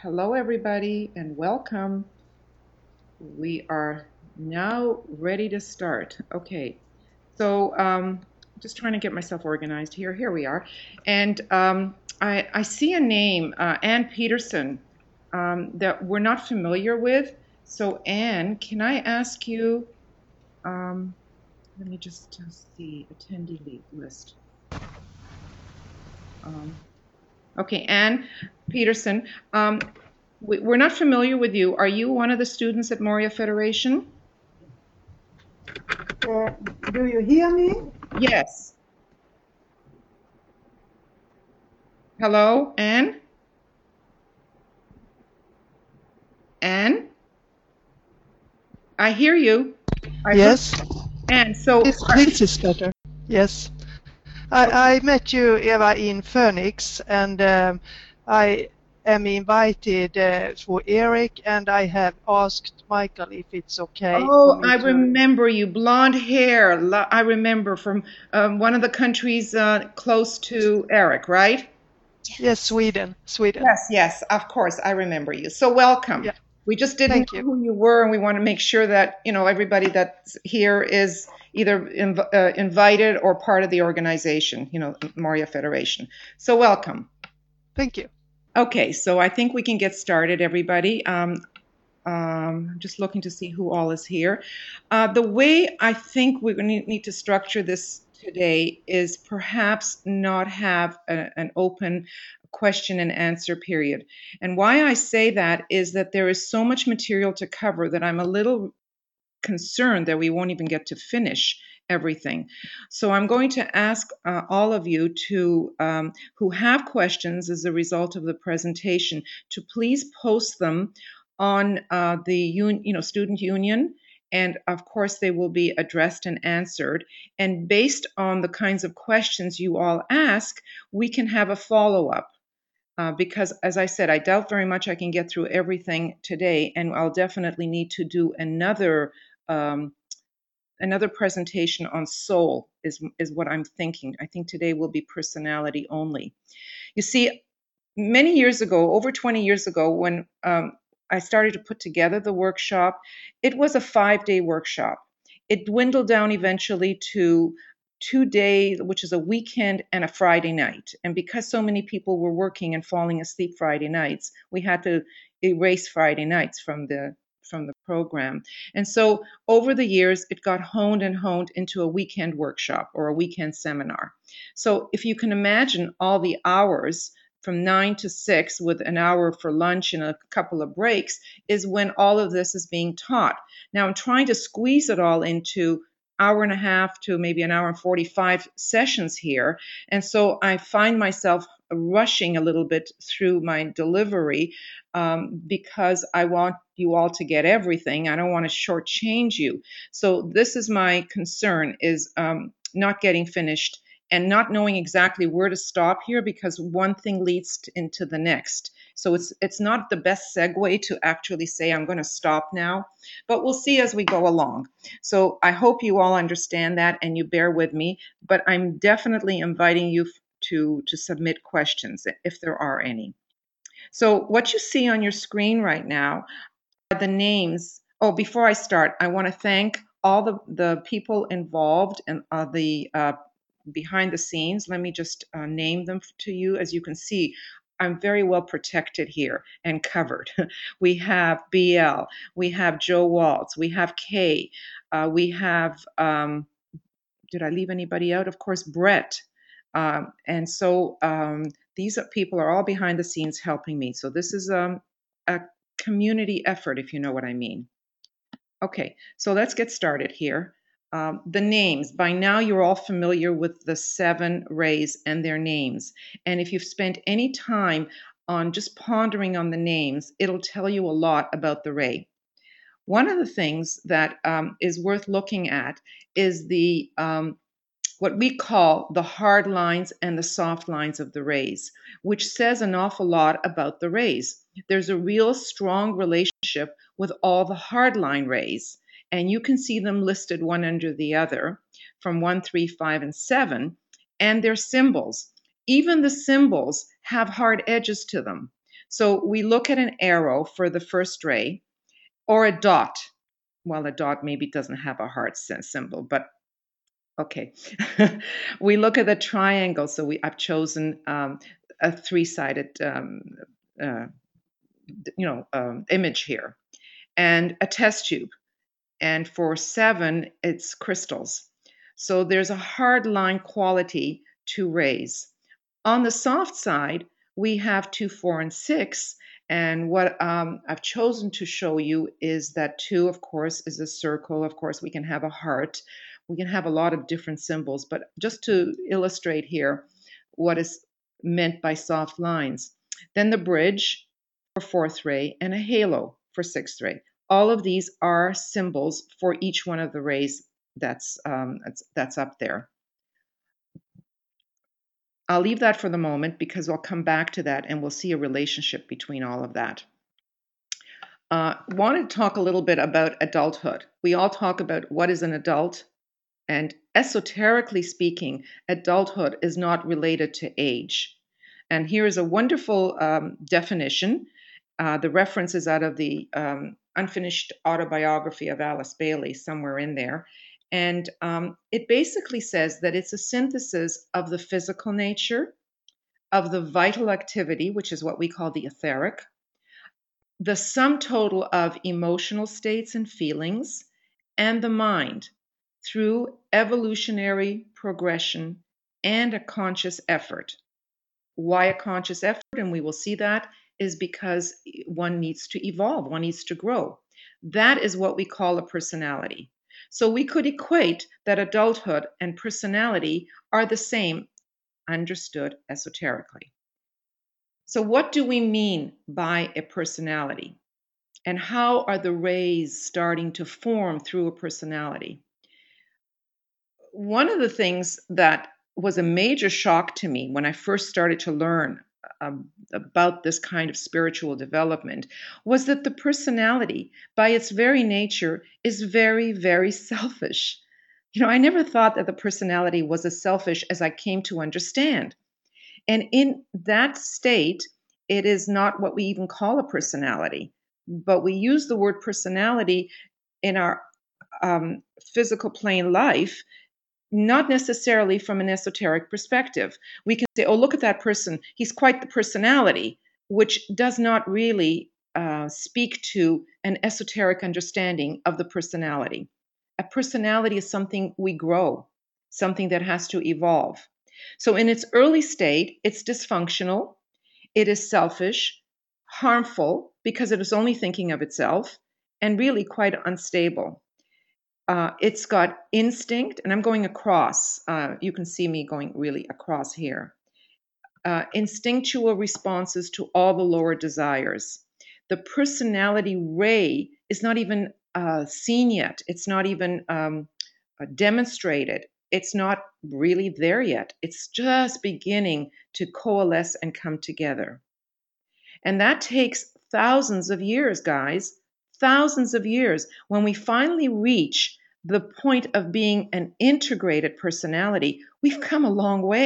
Hello, everybody, and welcome. We are now ready to start. Okay, so just trying to get myself organized here. Here we are. And I see a name, Ann Peterson, that we're not familiar with. So, Ann, can I ask you? Um, Let me just see attendee list. Um, okay, Ann Peterson. We're not familiar with you. Are you one of the students at Moria Federation? Uh, do you hear me? Yes. Hello, Anne? Anne? I hear you. I heard Yes, Anne. So, this is better. Yes. I met you, Eva, in Phoenix, and I am invited for Eric, and I have asked Michael if it's okay for oh, me I to. remember you. Blonde hair. I remember from one of the countries close to Eric, right? Yes, Sweden, Sweden. Yes, yes, of course. I remember you. So, welcome. Yeah, We just didn't thank know you. who you were, and we want to make sure that, everybody that's here is either invited or part of the organization, Moria Federation. So, welcome. Thank you. Okay, so I think we can get started, everybody. I'm just looking to see who all is here. The way I think we're going to need to structure this today is perhaps not have an open question and answer period. And why I say that is that there is so much material to cover that I'm a little concerned that we won't even get to finish everything. So I'm going to ask all of you to who have questions as a result of the presentation to please post them on the student union, and of course they will be addressed and answered. And based on the kinds of questions you all ask, we can have a follow-up. Because, as I said, I doubt very much I can get through everything today, and I'll definitely need to do um, another presentation on soul. Is what I'm thinking. I think today will be personality only. You see, many years ago, over 20 years ago, when I started to put together the workshop, it was a 5-day workshop. It dwindled down eventually to 2 days, which is a weekend and a Friday night. And because so many people were working and falling asleep Friday nights, we had to erase Friday nights from the program. And so over the years, it got honed and honed into a weekend workshop or a weekend seminar. So if you can imagine all the hours from 9 to 6 with an hour for lunch and a couple of breaks is when all of this is being taught. Now I'm trying to squeeze it all into hour and a half to maybe an hour and 45 sessions here. And so I find myself rushing a little bit through my delivery because I want you all to get everything. I don't want to shortchange you. So this is my concern, is not getting finished and not knowing exactly where to stop here, because one thing leads into the next. So it's not the best segue to actually say I'm going to stop now, but we'll see as we go along. So I hope you all understand that and you bear with me, but I'm definitely inviting you to submit questions if there are any. So what you see on your screen right now are the names. Oh, before I start, I want to thank all the people involved and the behind the scenes. Let me just name them to you. As you can see, I'm very well protected here and covered. We have BL, we have Joe Waltz, we have Kay, we have, did I leave anybody out? Of course, Brett. And so these people are all behind the scenes helping me. So this is a community effort, if you know what I mean. Okay, so let's get started here. The names. By now, you're all familiar with the 7 rays and their names. And if you've spent any time on just pondering on the names, it'll tell you a lot about the ray. One of the things that is worth looking at is the what we call the hard lines and the soft lines of the rays, which says an awful lot about the rays. There's a real strong relationship with all the hardline rays, and you can see them listed one under the other from 1, 3, 5, and 7, and their symbols. Even the symbols have hard edges to them. So we look at an arrow for the first ray, or a dot. Well, a dot maybe doesn't have a heart symbol, but okay. We look at the triangle. So I've chosen a three-sided uh, image here, and a test tube. And for 7, it's crystals. So there's a hard line quality to rays. On the soft side, we have 2, 4, and 6. And what I've chosen to show you is that 2, of course, is a circle. Of course, we can have a heart. We can have a lot of different symbols. But just to illustrate here what is meant by soft lines. Then the bridge for 4th ray and a halo for 6th ray. All of these are symbols for each one of the rays that's up there. I'll leave that for the moment because I'll come back to that and we'll see a relationship between all of that. Wanted to talk a little bit about adulthood. We all talk about what is an adult, and esoterically speaking, adulthood is not related to age. And here is a wonderful definition. The reference is out of the unfinished autobiography of Alice Bailey, somewhere in there. And it basically says that it's a synthesis of the physical nature, of the vital activity, which is what we call the etheric, the sum total of emotional states and feelings, and the mind through evolutionary progression and a conscious effort. Why a conscious effort? And we will see that is because one needs to evolve, one needs to grow. That is what we call a personality. So we could equate that adulthood and personality are the same, understood esoterically. So what do we mean by a personality? And how are the rays starting to form through a personality? One of the things that was a major shock to me when I first started to learn about this kind of spiritual development was that the personality, by its very nature, is very, very selfish. I never thought that the personality was as selfish as I came to understand. And in that state, it is not what we even call a personality, but we use the word personality in our physical plane life, not necessarily from an esoteric perspective. We can say, oh, look at that person. He's quite the personality, which does not really speak to an esoteric understanding of the personality. A personality is something we grow, something that has to evolve. So in its early state, it's dysfunctional, it is selfish, harmful because it is only thinking of itself, and really quite unstable. It's got instinct, and I'm going across. You can see me going really across here. Instinctual responses to all the lower desires. The personality ray is not even seen yet. It's not even demonstrated. It's not really there yet. It's just beginning to coalesce and come together. And that takes thousands of years, guys, thousands of years. When we finally reach the point of being an integrated personality, we've come a long way.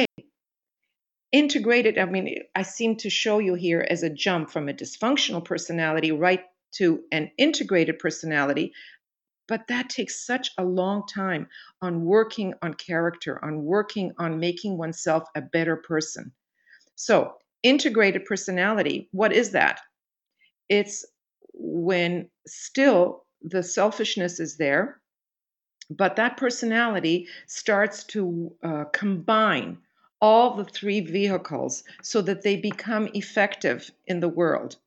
Integrated, I seem to show you here as a jump from a dysfunctional personality right to an integrated personality. But that takes such a long time on working on character, on working on making oneself a better person. So, integrated personality, what is that? It's when still the selfishness is there, but that personality starts to combine all the 3 vehicles so that they become effective in the world.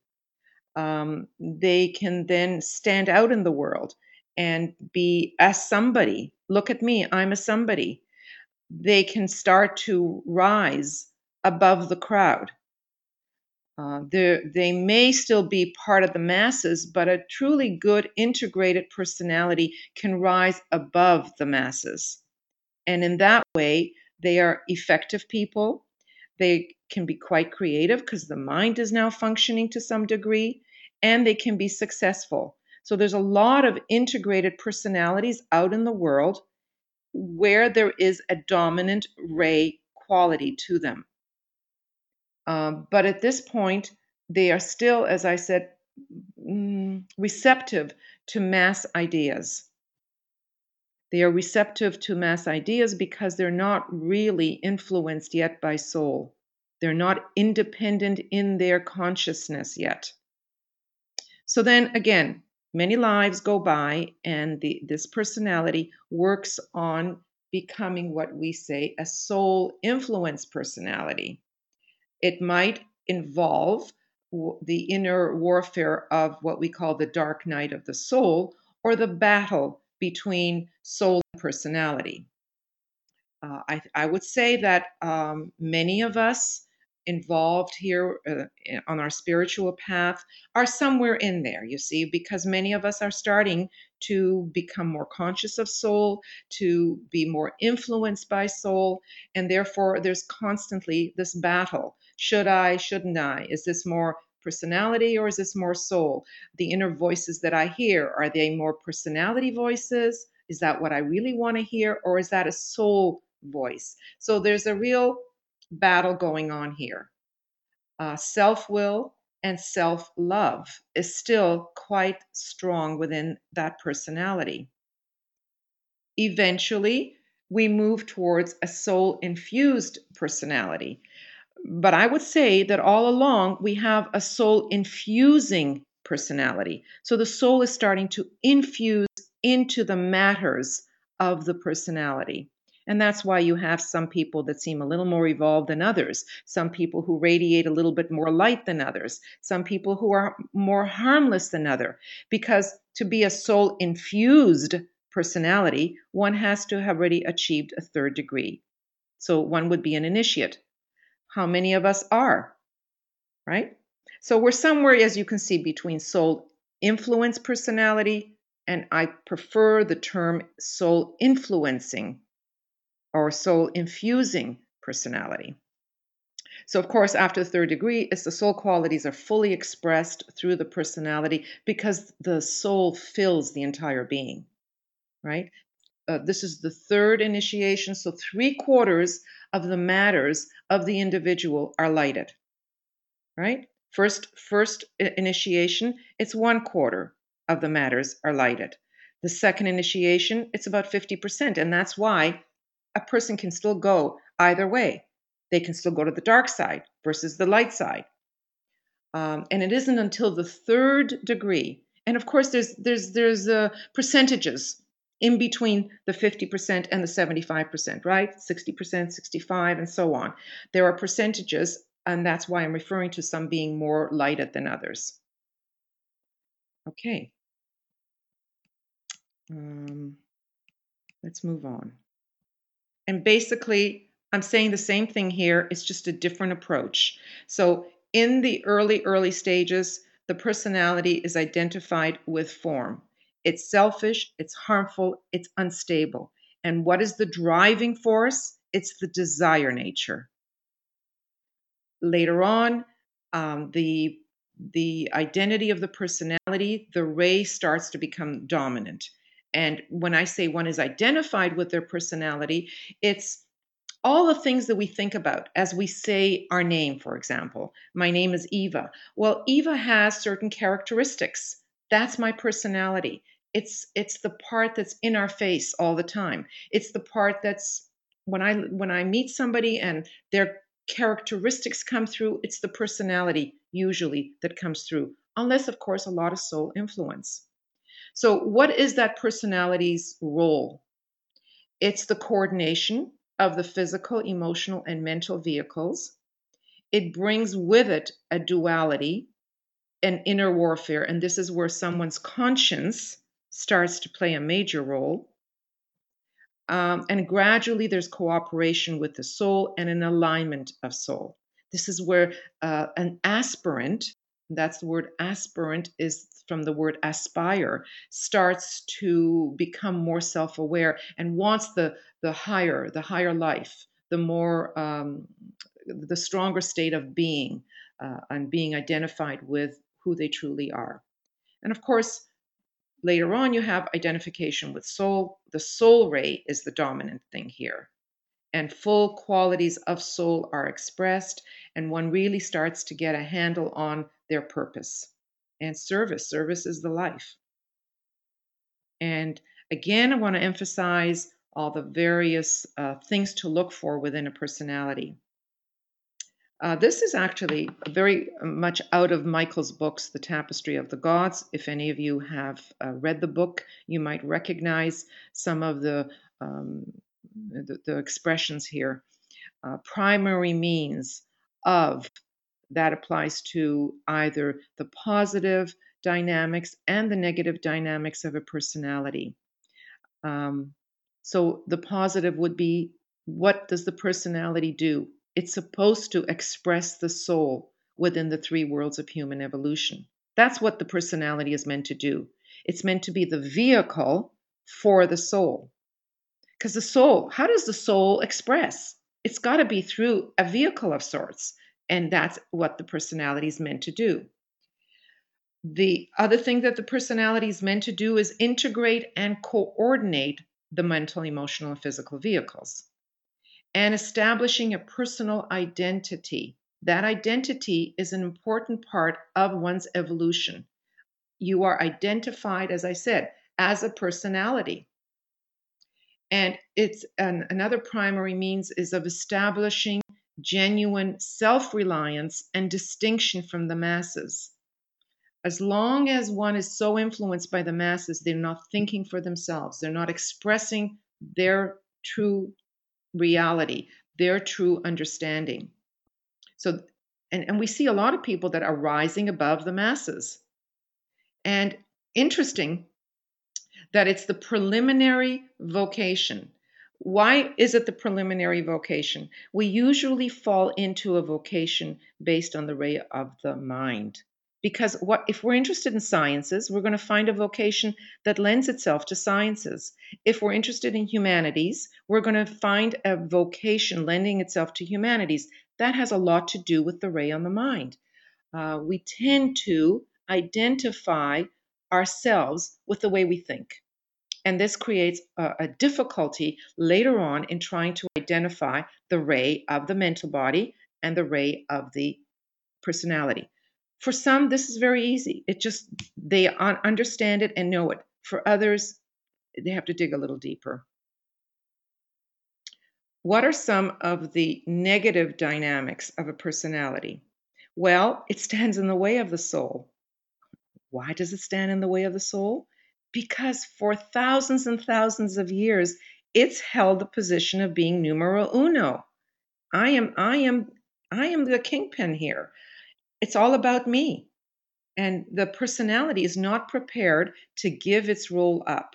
They can then stand out in the world and be a somebody. Look at me, I'm a somebody. They can start to rise above the crowd. They may still be part of the masses, but a truly good integrated personality can rise above the masses. And in that way, they are effective people. They can be quite creative because the mind is now functioning to some degree, and they can be successful. So there's a lot of integrated personalities out in the world where there is a dominant ray quality to them. But at this point, they are still, as I said, receptive to mass ideas. They are receptive to mass ideas because they're not really influenced yet by soul. They're not independent in their consciousness yet. So then again, many lives go by, and this personality works on becoming what we say a soul influence personality. It might involve the inner warfare of what we call the dark night of the soul, or the battle between soul and personality. I would say that many of us involved here on our spiritual path are somewhere in there, you see, because many of us are starting to become more conscious of soul, to be more influenced by soul, and therefore there's constantly this battle. Should I, shouldn't I? Is this more personality or is this more soul? The inner voices that I hear, are they more personality voices? Is that what I really want to hear? Or is that a soul voice? So there's a real battle going on here. Self will and self love is still quite strong within that personality. Eventually, we move towards a soul infused personality. But I would say that all along we have a soul infusing personality. So the soul is starting to infuse into the matters of the personality. And that's why you have some people that seem a little more evolved than others, some people who radiate a little bit more light than others, some people who are more harmless than others. Because to be a soul infused personality, one has to have already achieved a third degree. So one would be an initiate. How many of us are, right? So we're somewhere, as you can see, between soul influence personality, and I prefer the term soul influencing or soul infusing personality. So, of course, after the third degree, it's the soul qualities are fully expressed through the personality because the soul fills the entire being, right? This is the third initiation. So 3/4 of the matters of the individual are lighted, right? First initiation, it's 1/4 of the matters are lighted. The second initiation, it's about 50%. And that's why a person can still go either way. They can still go to the dark side versus the light side. And it isn't until the third degree, and of course there's percentages in between the 50% and the 75%, right? 60%, 65, and so on. There are percentages, and that's why I'm referring to some being more lighted than others. Okay. Let's move on. And basically, I'm saying the same thing here. It's just a different approach. So in the early stages, the personality is identified with form. It's selfish, it's harmful, it's unstable. And what is the driving force? It's the desire nature. Later on, the identity of the personality, the ray starts to become dominant. And when I say one is identified with their personality, it's all the things that we think about as we say our name, for example. My name is Eva. Well, Eva has certain characteristics. That's my personality. It's the part that's in our face all the time. It's the part that's when I meet somebody and their characteristics come through, it's the personality usually that comes through, unless of course a lot of soul influence. So what is that personality's role? It's the coordination of the physical, emotional, and mental vehicles. It brings with it a duality, an inner warfare, and this is where someone's conscience starts to play a major role. And gradually there's cooperation with the soul and an alignment of soul. This is where an aspirant, that's the word aspirant, is from the word aspire, starts to become more self-aware and wants the higher life, the more the stronger state of being, and being identified with who they truly are. And of course, later on, you have identification with soul. The soul ray is the dominant thing here. and full qualities of soul are expressed, and one really starts to get a handle on their purpose. And service is the life. And again, I want to emphasize all the various things to look for within a personality. This is actually very much out of Michael's books, The Tapestry of the Gods. If any of you have read the book, you might recognize some of the expressions here. Primary means of, that applies to either the positive dynamics and the negative dynamics of a personality. So the positive would be, what does the personality do? It's supposed to express the soul within the three worlds of human evolution. That's what the personality is meant to do. It's meant to be the vehicle for the soul. Because the soul, how does the soul express? It's got to be through a vehicle of sorts. And that's what the personality is meant to do. The other thing that the personality is meant to do is integrate and coordinate the mental, emotional, and physical vehicles, and establishing a personal identity. That identity is an important part of one's evolution. You are identified, as I said, as a personality. And it's another primary means is of establishing genuine self-reliance and distinction from the masses. As long as one is so influenced by the masses, they're not thinking for themselves. They're not expressing their true reality, their true understanding. So, and we see a lot of people that are rising above the masses. And interesting that it's the preliminary vocation. Why is it the preliminary vocation? We usually fall into a vocation based on the ray of the mind. Because what if we're interested in sciences, we're going to find a vocation that lends itself to sciences. If we're interested in humanities, we're going to find a vocation lending itself to humanities. That has a lot to do with the ray on the mind. We tend to identify ourselves with the way we think. And this creates a difficulty later on in trying to identify the ray of the mental body and the ray of the personality. For some, this is very easy. They understand it and know it. For others, they have to dig a little deeper. What are some of the negative dynamics of a personality? Well, it stands in the way of the soul. Why does it stand in the way of the soul? Because for thousands and thousands of years, it's held the position of being numero uno. I am the kingpin here. It's all about me. And the personality is not prepared to give its role up.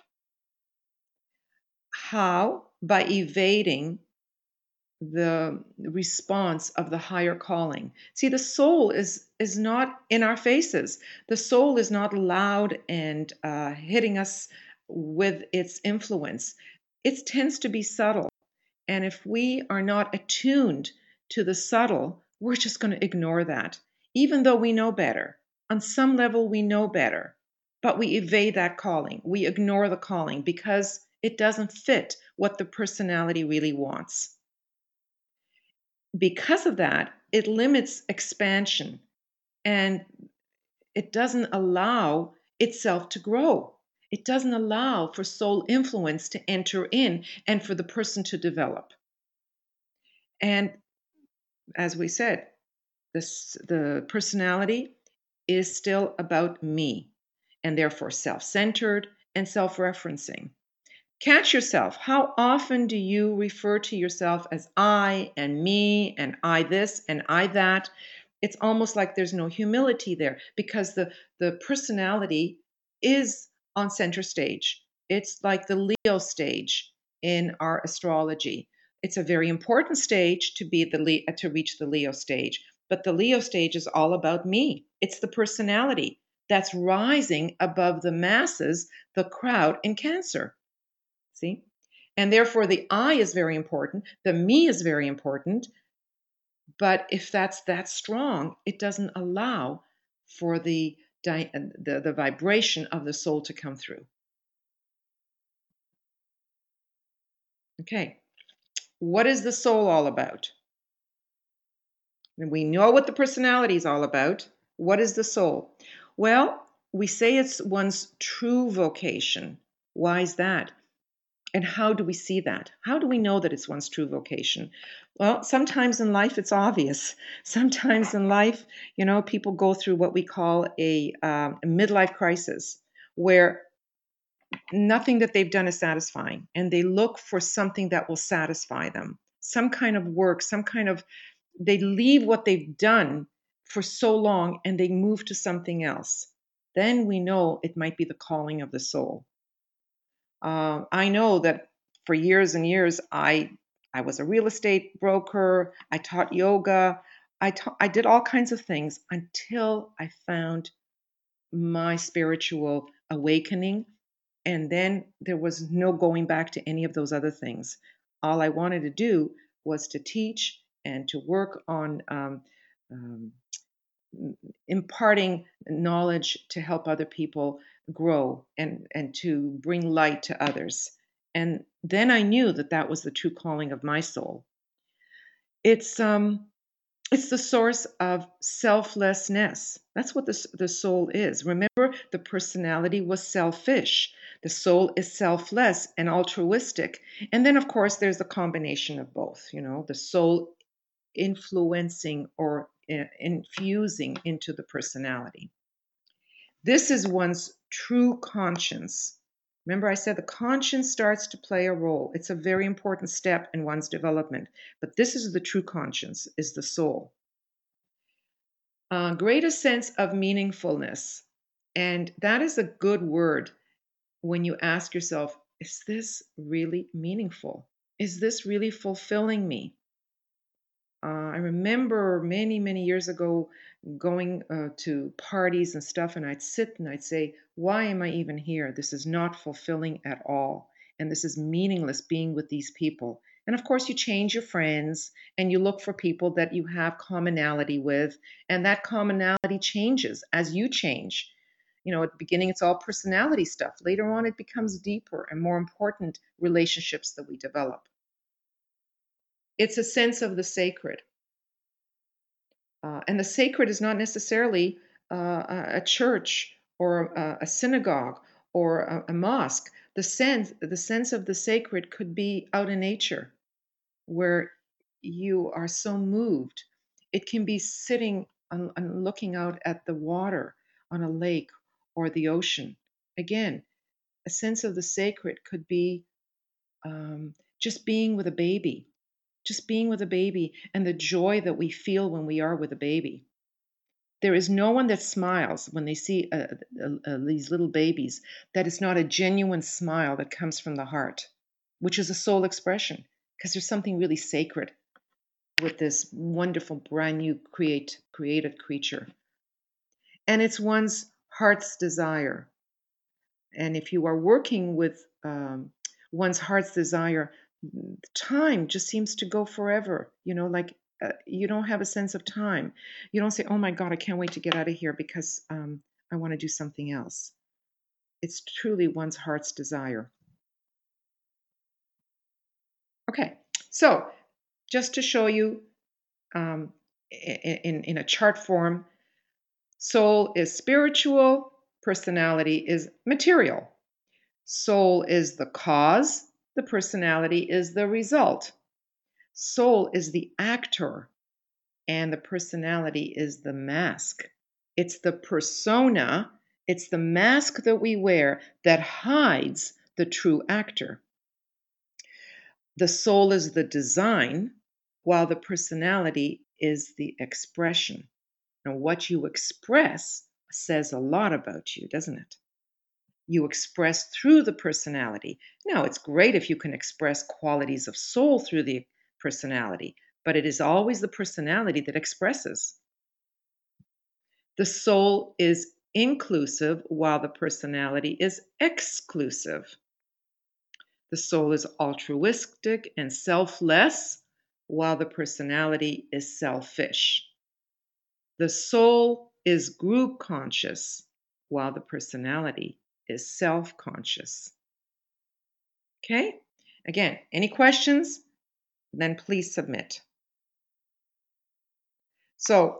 How? By evading the response of the higher calling. See, the soul is not in our faces. The soul is not loud and hitting us with its influence. It tends to be subtle. And if we are not attuned to the subtle, we're just going to ignore that, even though we know better. On some level, we know better, but we evade that calling. We ignore the calling because it doesn't fit what the personality really wants. Because of that, it limits expansion and it doesn't allow itself to grow. It doesn't allow for soul influence to enter in and for the person to develop. And as we said, the personality is still about me and therefore self-centered and self-referencing. Catch yourself. How often do you refer to yourself as I and me and I this and I that? It's almost like there's no humility there because the personality is on center stage. It's like the Leo stage in our astrology. It's a very important stage to reach the Leo stage, but the Leo stage is all about me. It's the personality that's rising above the masses, the crowd in Cancer. See? And therefore, the I is very important. The me is very important. But if that's that strong, it doesn't allow for the vibration of the soul to come through. Okay. What is the soul all about? And we know what the personality is all about. What is the soul? Well, we say it's one's true vocation. Why is that? And how do we see that? How do we know that it's one's true vocation? Well, sometimes in life it's obvious. Sometimes in life, people go through what we call a midlife crisis, where nothing that they've done is satisfying, and they look for something that will satisfy them. Some kind of work, they leave what they've done for so long and they move to something else. Then we know it might be the calling of the soul. I know that for years and years, I was a real estate broker. I taught yoga. I did all kinds of things until I found my spiritual awakening, and then there was no going back to any of those other things. All I wanted to do was to teach and to work on um, imparting knowledge to help other people grow and to bring light to others. And then I knew that that was the true calling of my soul. It's it's the source of selflessness. That's what the soul is. Remember, the personality was selfish. The soul is selfless and altruistic. And then, of course, there's the combination of both, the soul influencing or infusing into the personality. This is one's true conscience. Remember, I said the conscience starts to play a role. It's a very important step in one's development. But this is the true conscience, is the soul. Greater sense of meaningfulness. And that is a good word when you ask yourself, is this really meaningful? Is this really fulfilling me? I remember many, many years ago going to parties and stuff, and I'd sit and I'd say, why am I even here? This is not fulfilling at all. And this is meaningless being with these people. And of course, you change your friends and you look for people that you have commonality with. And that commonality changes as you change. At the beginning, it's all personality stuff. Later on, it becomes deeper and more important relationships that we develop. It's a sense of the sacred. And the sacred is not necessarily a church or a synagogue or a mosque. The sense of the sacred could be out in nature, where you are so moved. It can be sitting and looking out at the water on a lake or the ocean. Again, a sense of the sacred could be just being with a baby, and the joy that we feel when we are with a baby. There is no one that smiles when they see these little babies that is not a genuine smile that comes from the heart, which is a soul expression, because there's something really sacred with this wonderful, brand new created creature. And it's one's heart's desire. And if you are working with one's heart's desire, time just seems to go forever. You don't have a sense of time. You don't say, oh my God, I can't wait to get out of here because I want to do something else. It's truly one's heart's desire. Okay, so just to show you in a chart form, soul is spiritual, personality is material. Soul is the cause, the personality is the result. Soul is the actor, and the personality is the mask. It's the persona, it's the mask that we wear that hides the true actor. The soul is the design, while the personality is the expression. Now, what you express says a lot about you, doesn't it? You express through the personality. Now, it's great if you can express qualities of soul through the personality, but it is always the personality that expresses. The soul is inclusive while the personality is exclusive. The soul is altruistic and selfless while the personality is selfish. The soul is group conscious while the personality is self conscious. Okay? Again, any questions? then please submit. So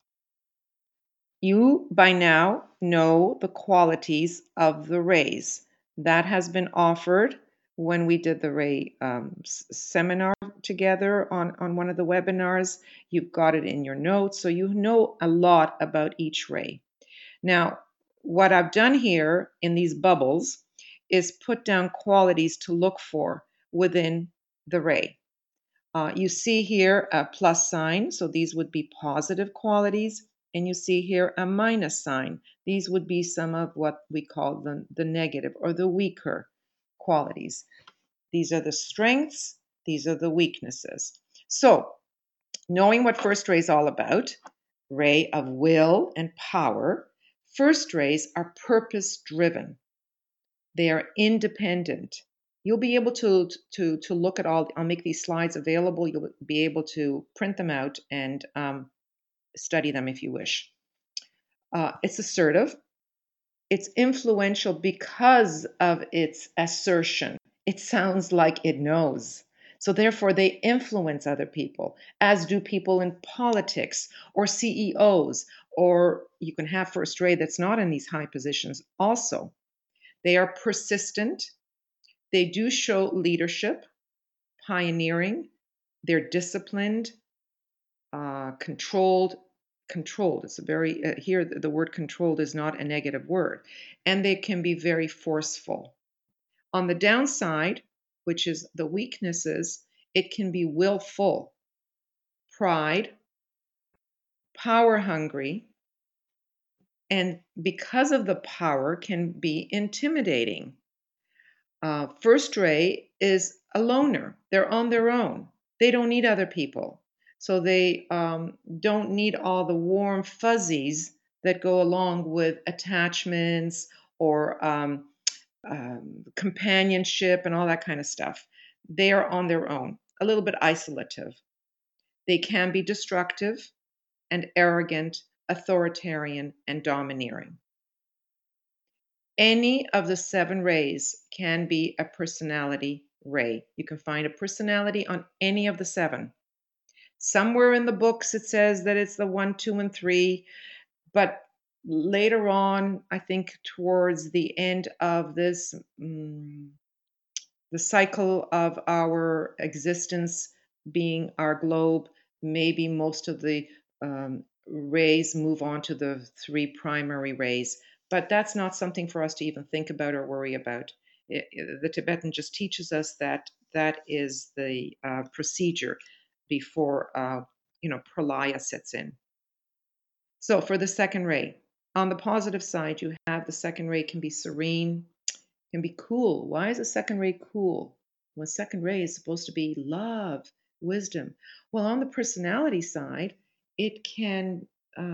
you by now know the qualities of the rays. That has been offered when we did the ray seminar together on one of the webinars. You've got it in your notes, so you know a lot about each ray. Now, what I've done here in these bubbles is put down qualities to look for within the ray. You see here a plus sign, so these would be positive qualities. And you see here a minus sign. These would be some of what we call the negative or the weaker qualities. These are the strengths, these are the weaknesses. So, knowing what first ray is all about, ray of will and power, first rays are purpose driven. They are independent. You'll be able to look at all. I'll make these slides available. You'll be able to print them out and study them if you wish. It's assertive. It's influential because of its assertion. It sounds like it knows. So therefore, they influence other people, as do people in politics or CEOs, or you can have first ray that's not in these high positions also. They are persistent. They do show leadership, pioneering. They're disciplined, controlled. Controlled. It's a very, here the word controlled is not a negative word. And they can be very forceful. On the downside, which is the weaknesses, it can be willful, pride, power hungry, and because of the power, can be intimidating. First ray is a loner. They're on their own. They don't need other people. So they don't need all the warm fuzzies that go along with attachments or companionship and all that kind of stuff. They are on their own, a little bit isolative. They can be destructive and arrogant, authoritarian, and domineering. Any of the 7 rays can be a personality ray. You can find a personality on any of the 7. Somewhere in the books it says that it's the 1, 2, and 3, but later on, I think towards the end of this, the cycle of our existence being our globe, maybe most of the rays move on to the 3 primary rays. But that's not something for us to even think about or worry about. The Tibetan just teaches us that that is the procedure before pralaya sets in. So for the second ray, on the positive side, you have the second ray can be serene, can be cool. Why is the second ray cool? Well, second ray is supposed to be love, wisdom. Well, on the personality side, it can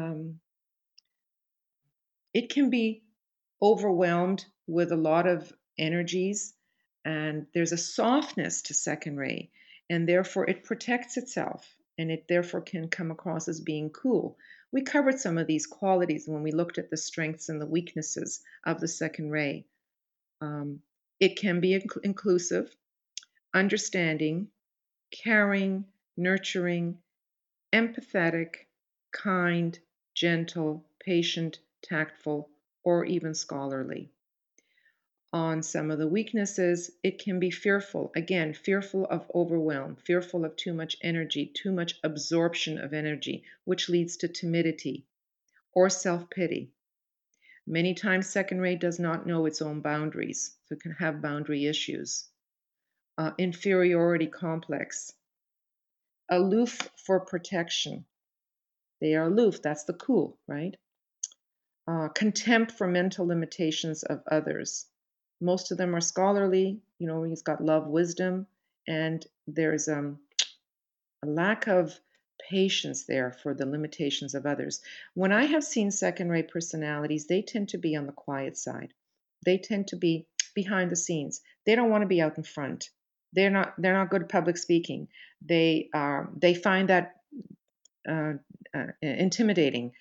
be overwhelmed with a lot of energies, and there's a softness to second ray, and therefore it protects itself, and it therefore can come across as being cool. We covered some of these qualities when we looked at the strengths and the weaknesses of the second ray. It can be inclusive, understanding, caring, nurturing, empathetic, kind, gentle, patient, tactful, or even scholarly. On some of the weaknesses, it can be fearful. Again, fearful of overwhelm, fearful of too much energy, too much absorption of energy, which leads to timidity or self-pity. Many times, second ray does not know its own boundaries, so it can have boundary issues. Inferiority complex. Aloof for protection. They are aloof, that's the cool, right? Contempt for mental limitations of others. Most of them are scholarly, he's got love, wisdom, and there's a lack of patience there for the limitations of others. When I have seen second-rate personalities, they tend to be on the quiet side. They tend to be behind the scenes. They don't want to be out in front. They're not good at public speaking. They find that intimidating.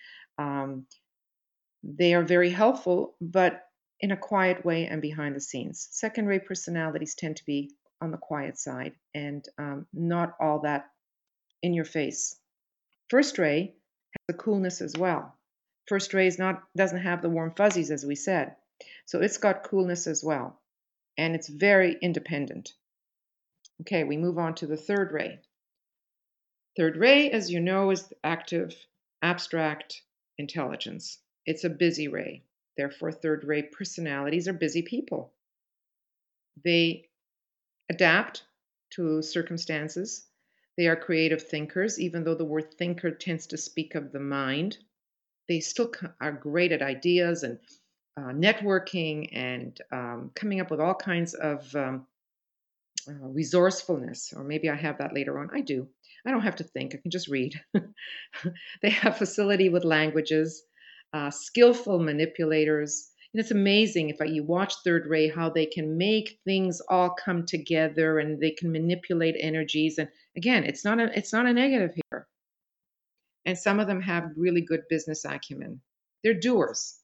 They are very helpful, but in a quiet way and behind the scenes. Second-rate personalities tend to be on the quiet side and not all that in your face. First ray has the coolness as well. First ray doesn't have the warm fuzzies, as we said. So it's got coolness as well. And it's very independent. Okay, we move on to the third ray. Third ray, as you know, is active, abstract intelligence. It's a busy ray. Therefore, third ray personalities are busy people. They adapt to circumstances. They are creative thinkers, even though the word thinker tends to speak of the mind. They still are great at ideas and networking and coming up with all kinds of resourcefulness. Or maybe I have that later on. I do. I don't have to think. I can just read. They have facility with languages, skillful manipulators. And it's amazing if you watch Third Ray how they can make things all come together and they can manipulate energies. And again, it's not a negative here. And some of them have really good business acumen. They're doers.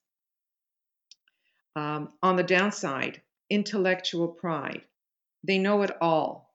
On the downside, intellectual pride. They know it all.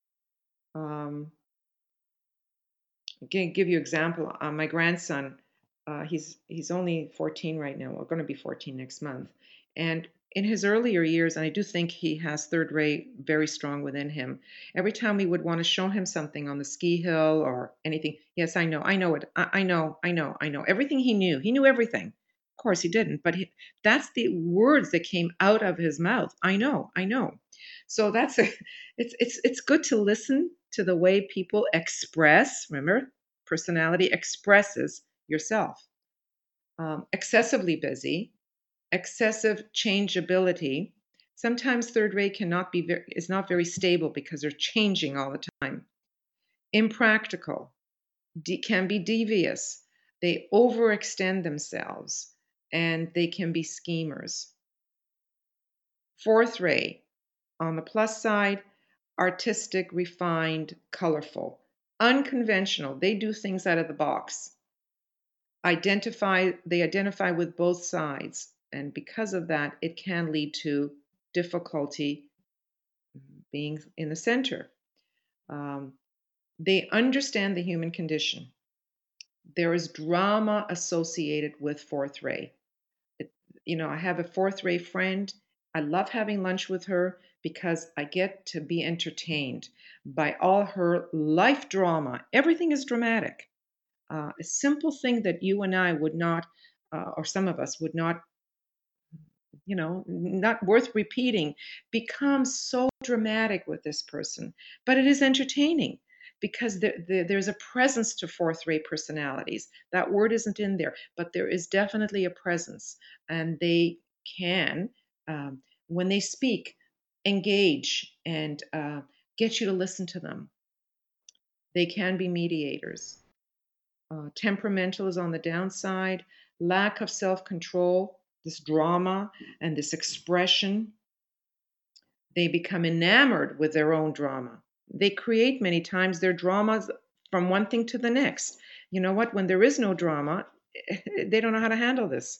I can give you an example. My grandson, he's only 14 right now. We're going to be 14 next month. And in his earlier years, and I do think he has third ray very strong within him, every time we would want to show him something on the ski hill or anything, yes, I know it. I know. Everything he knew everything. Of course he didn't, but that's the words that came out of his mouth. I know. So it's good to listen to the way people express. Remember, personality expresses yourself. Excessively busy, excessive changeability. Sometimes third ray is not very stable because they're changing all the time. Impractical, can be devious. They overextend themselves and they can be schemers. Fourth ray, on the plus side, artistic, refined, colorful, unconventional. They do things out of the box. They identify with both sides, and because of that, it can lead to difficulty being in the center. They understand the human condition. There is drama associated with fourth ray. I have a fourth ray friend. I love having lunch with her because I get to be entertained by all her life drama. Everything is dramatic. A simple thing that you and I would not, or some of us would not, not worth repeating, becomes so dramatic with this person. But it is entertaining because there's a presence to fourth ray personalities. That word isn't in there, but there is definitely a presence. And they can, when they speak, engage and get you to listen to them. They can be mediators. Temperamental is on the downside. Lack of self-control, this drama and this expression. They become enamored with their own drama. They create many times their dramas from one thing to the next. You know what? When there is no drama, they don't know how to handle this.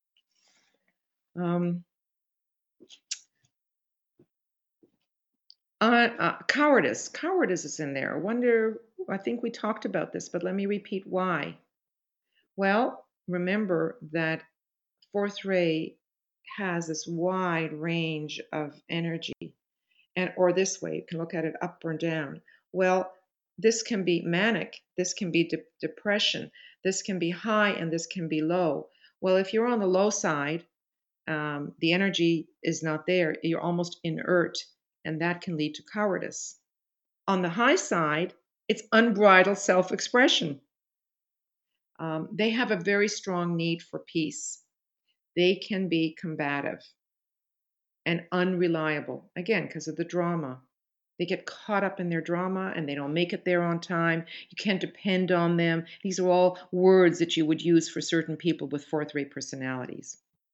Cowardice. Cowardice is in there. I think we talked about this, but let me repeat why. Well, remember that fourth ray has this wide range of energy. Or this way, you can look at it up or down. Well, this can be manic, this can be depression, this can be high, and this can be low. Well, if you're on the low side, the energy is not there. You're almost inert, and that can lead to cowardice. On the high side, it's unbridled self-expression. They have a very strong need for peace. They can be combative and unreliable, again, because of the drama. They get caught up in their drama and they don't make it there on time. You can't depend on them. These are all words that you would use for certain people with fourth ray personalities.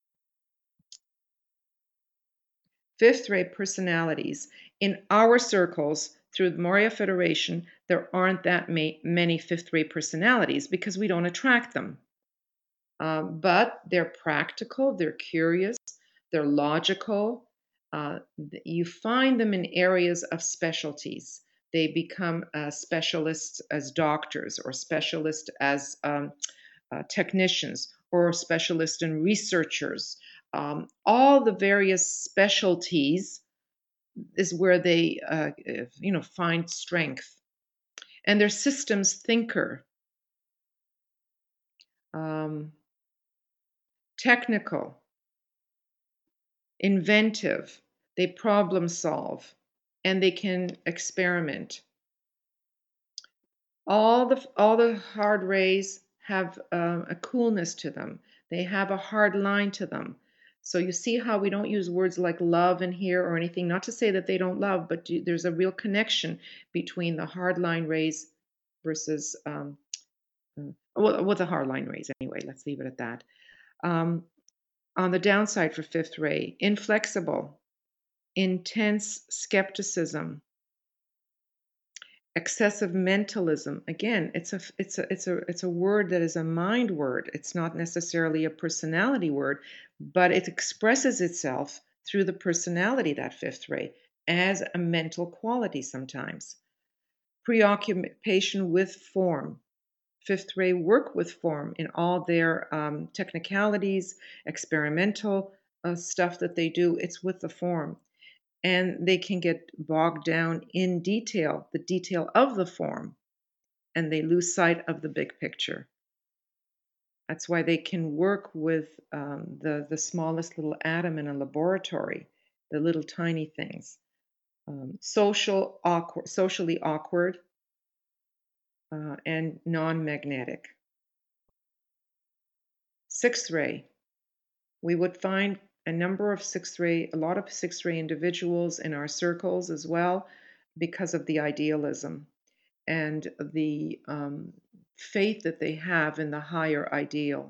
Fifth ray personalities. In our circles, through the Moria Federation, there aren't that many fifth ray personalities because we don't attract them. But they're practical, they're curious, they're logical, you find them in areas of specialties. They become specialists as doctors, or specialists as technicians, or specialists and researchers. All the various specialties is where they find strength. And they're systems thinker, technical, inventive. They problem solve, and they can experiment. All the hard rays have a coolness to them. They have a hard line to them. So you see how we don't use words like love in here or anything. Not to say that they don't love, but there's a real connection between the hard line rays versus the hard line rays anyway. Let's leave it at that. On the downside for fifth ray, inflexible, intense skepticism, excessive mentalism. Again, it's a word that is a mind word. It's not necessarily a personality word, but it expresses itself through the personality, that fifth ray, as a mental quality sometimes. Preoccupation with form. Fifth ray work with form in all their technicalities, experimental stuff that they do. It's with the form. And they can get bogged down in detail, the detail of the form, and they lose sight of the big picture. That's why they can work with the smallest little atom in a laboratory, the little tiny things. Socially awkward, and non-magnetic. Sixth ray, we would find a lot of sixth ray individuals in our circles as well, because of the idealism and the faith that they have in the higher ideal.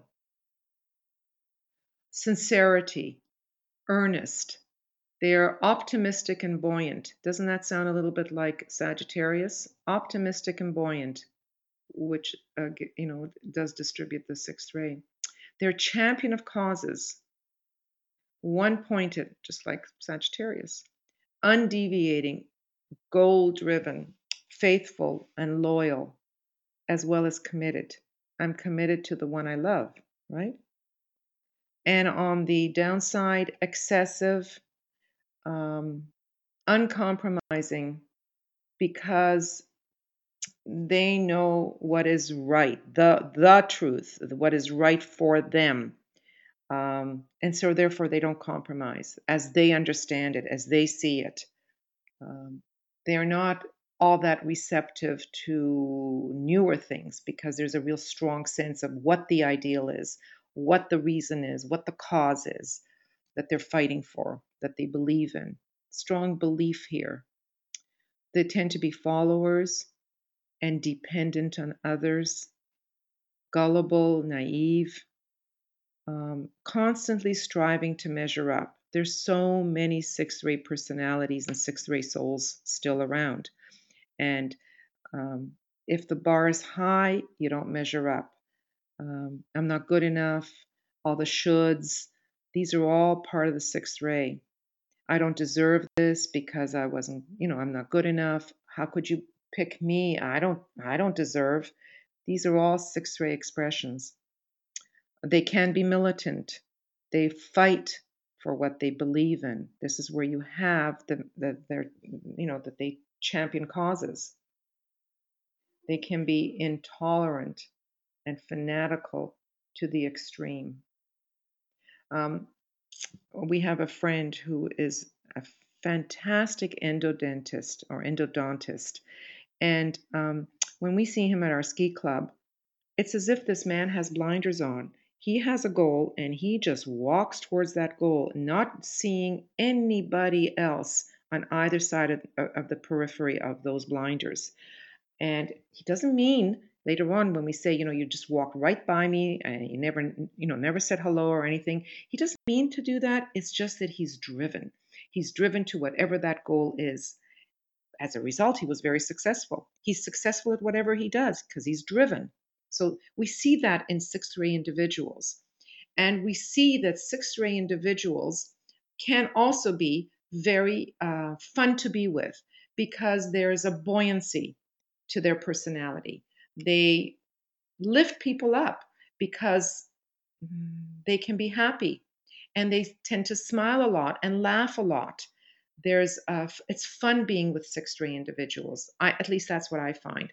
Sincerity, earnest. They are optimistic and buoyant. Doesn't that sound a little bit like Sagittarius? Optimistic and buoyant, which does distribute the sixth ray. They're champion of causes, one-pointed, just like Sagittarius, undeviating, goal-driven, faithful, and loyal, as well as committed. I'm committed to the one I love, right? And on the downside, excessive, uncompromising, because they know what is right, the truth, what is right for them. And so therefore they don't compromise as they understand it, as they see it. They are not all that receptive to newer things, because there's a real strong sense of what the ideal is, what the reason is, what the cause is that they're fighting for, that they believe in. Strong belief here. They tend to be followers and dependent on others, gullible, naive, constantly striving to measure up. There's so many sixth ray personalities and sixth ray souls still around. And if the bar is high, you don't measure up. I'm not good enough, all the shoulds. These are all part of the sixth ray. I don't deserve this because I wasn't, I'm not good enough. How could you pick me? I don't deserve. These are all sixth ray expressions. They can be militant. They fight for what they believe in. This is where you have that they champion causes. They can be intolerant and fanatical to the extreme. We have a friend who is a fantastic endodontist, and when we see him at our ski club, it's as if this man has blinders on. He has a goal and he just walks towards that goal, not seeing anybody else on either side of the periphery of those blinders. And he doesn't mean later on when we say, you just walked right by me and you never said hello or anything. He doesn't mean to do that. It's just that he's driven. He's driven to whatever that goal is. As a result, he was very successful. He's successful at whatever he does because he's driven. So we see that in sixth ray individuals. And we see that sixth ray individuals can also be very fun to be with because there's a buoyancy to their personality. They lift people up because they can be happy and they tend to smile a lot and laugh a lot. It's fun being with sixth ray individuals. At least that's what I find.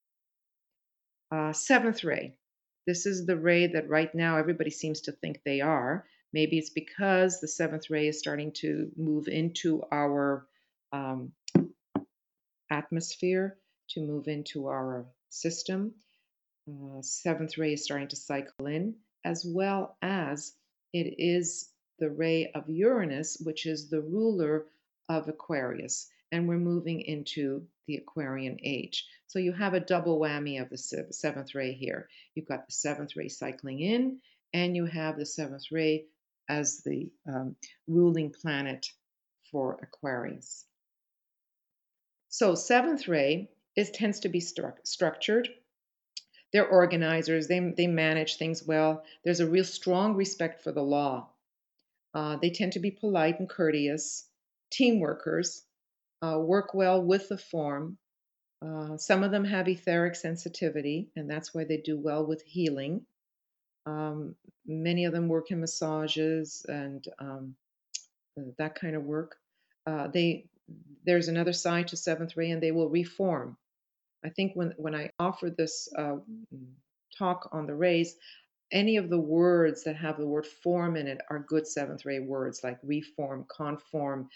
Seventh ray. This is the ray that right now everybody seems to think they are. Maybe it's because the seventh ray is starting to move into our um, atmosphere, to move into our system. Seventh ray is starting to cycle in, as well as it is the ray of Uranus, which is the ruler of Aquarius. And we're moving into the Aquarian age. So you have a double whammy of the seventh ray here. You've got the seventh ray cycling in, and you have the seventh ray as the ruling planet for Aquarius. So seventh ray tends to be structured. They're organizers. They manage things well. There's a real strong respect for the law. They tend to be polite and courteous, team workers, work well with the form. Some of them have etheric sensitivity, and that's why they do well with healing. Many of them work in massages and that kind of work. There's another side to seventh ray, and they will reform. I think when I offer this talk on the rays, any of the words that have the word form in it are good seventh ray words, like reform, conform,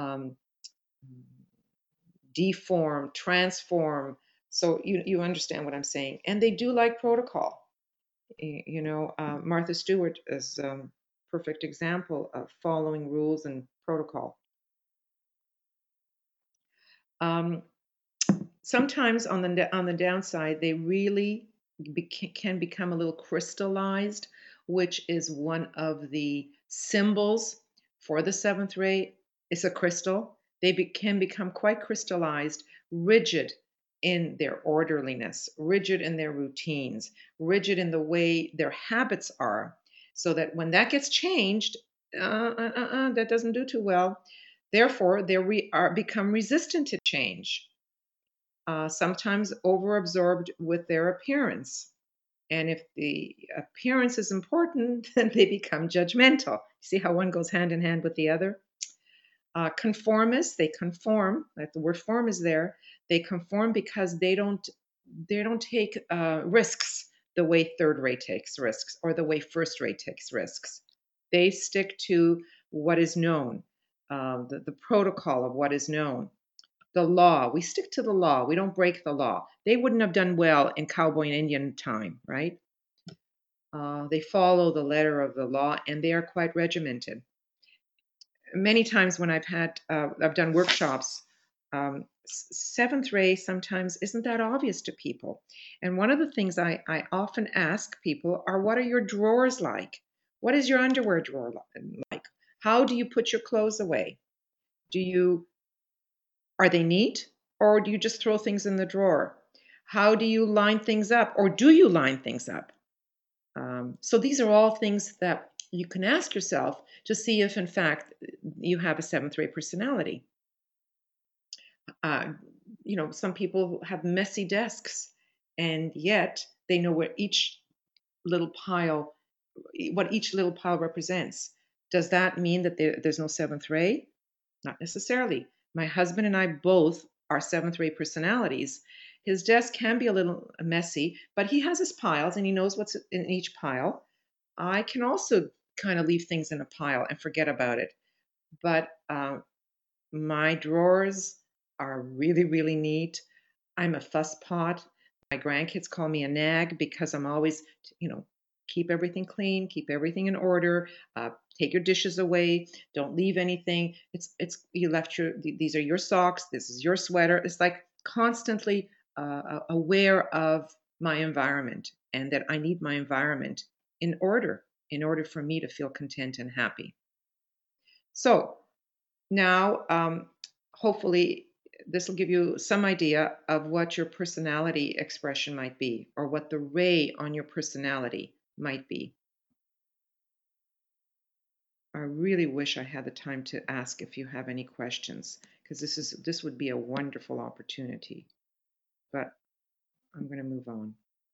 deform, transform. So you understand what I'm saying. And they do like protocol. Martha Stewart is a perfect example of following rules and protocol. Sometimes on the downside, they really can become a little crystallized, which is one of the symbols for the seventh ray. It's a crystal. They can become quite crystallized, rigid in their orderliness, rigid in their routines, rigid in the way their habits are, so that when that gets changed, that doesn't do too well. Therefore, they become resistant to change. Sometimes overabsorbed with their appearance. And if the appearance is important, then they become judgmental. See how one goes hand in hand with the other? Conformists, they conform, like the word form is there. They conform because they don't take risks the way third ray takes risks or the way first ray takes risks. They stick to what is known, the protocol of what is known. The law. We stick to the law. We don't break the law. They wouldn't have done well in cowboy and Indian time, right? They follow the letter of the law, and they are quite regimented. Many times when I've done workshops, seventh ray sometimes isn't that obvious to people. And one of the things I often ask people are, what are your drawers like? What is your underwear drawer like? How do you put your clothes away? Are they neat, or do you just throw things in the drawer? How do you line things up, or do you line things up? So these are all things that you can ask yourself to see if, in fact, you have a seventh ray personality. Some people have messy desks, and yet they know what each little pile represents. Does that mean that there's no seventh ray? Not necessarily. My husband and I both are seventh ray personalities. His desk can be a little messy, but he has his piles and he knows what's in each pile. I can also kind of leave things in a pile and forget about it. But my drawers are really, really neat. I'm a fusspot. My grandkids call me a nag because I'm always, keep everything clean, keep everything in order, take your dishes away, don't leave anything. These are your socks, this is your sweater. It's like constantly aware of my environment, and that I need my environment in order for me to feel content and happy. So now, hopefully, this will give you some idea of what your personality expression might be, or what the ray on your personality might be. I really wish I had the time to ask if you have any questions, because this would be a wonderful opportunity. But I'm going to move on.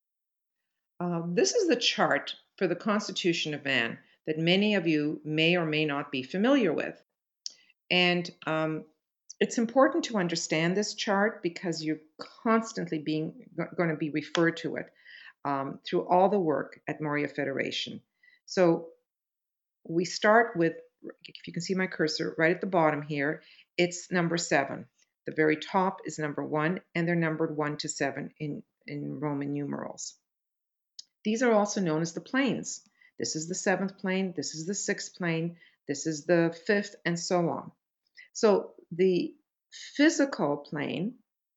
This is the chart for the Constitution of Man that many of you may or may not be familiar with. And it's important to understand this chart because you're constantly going to be referred to it through all the work at Moria Federation. So we start with, if you can see my cursor right at the bottom here, it's number 7. The very top is number 1, and they're numbered 1 to 7 in Roman numerals. These are also known as the planes. This is the 7th plane, this is the 6th plane, this is the 5th, and so on. So the physical plane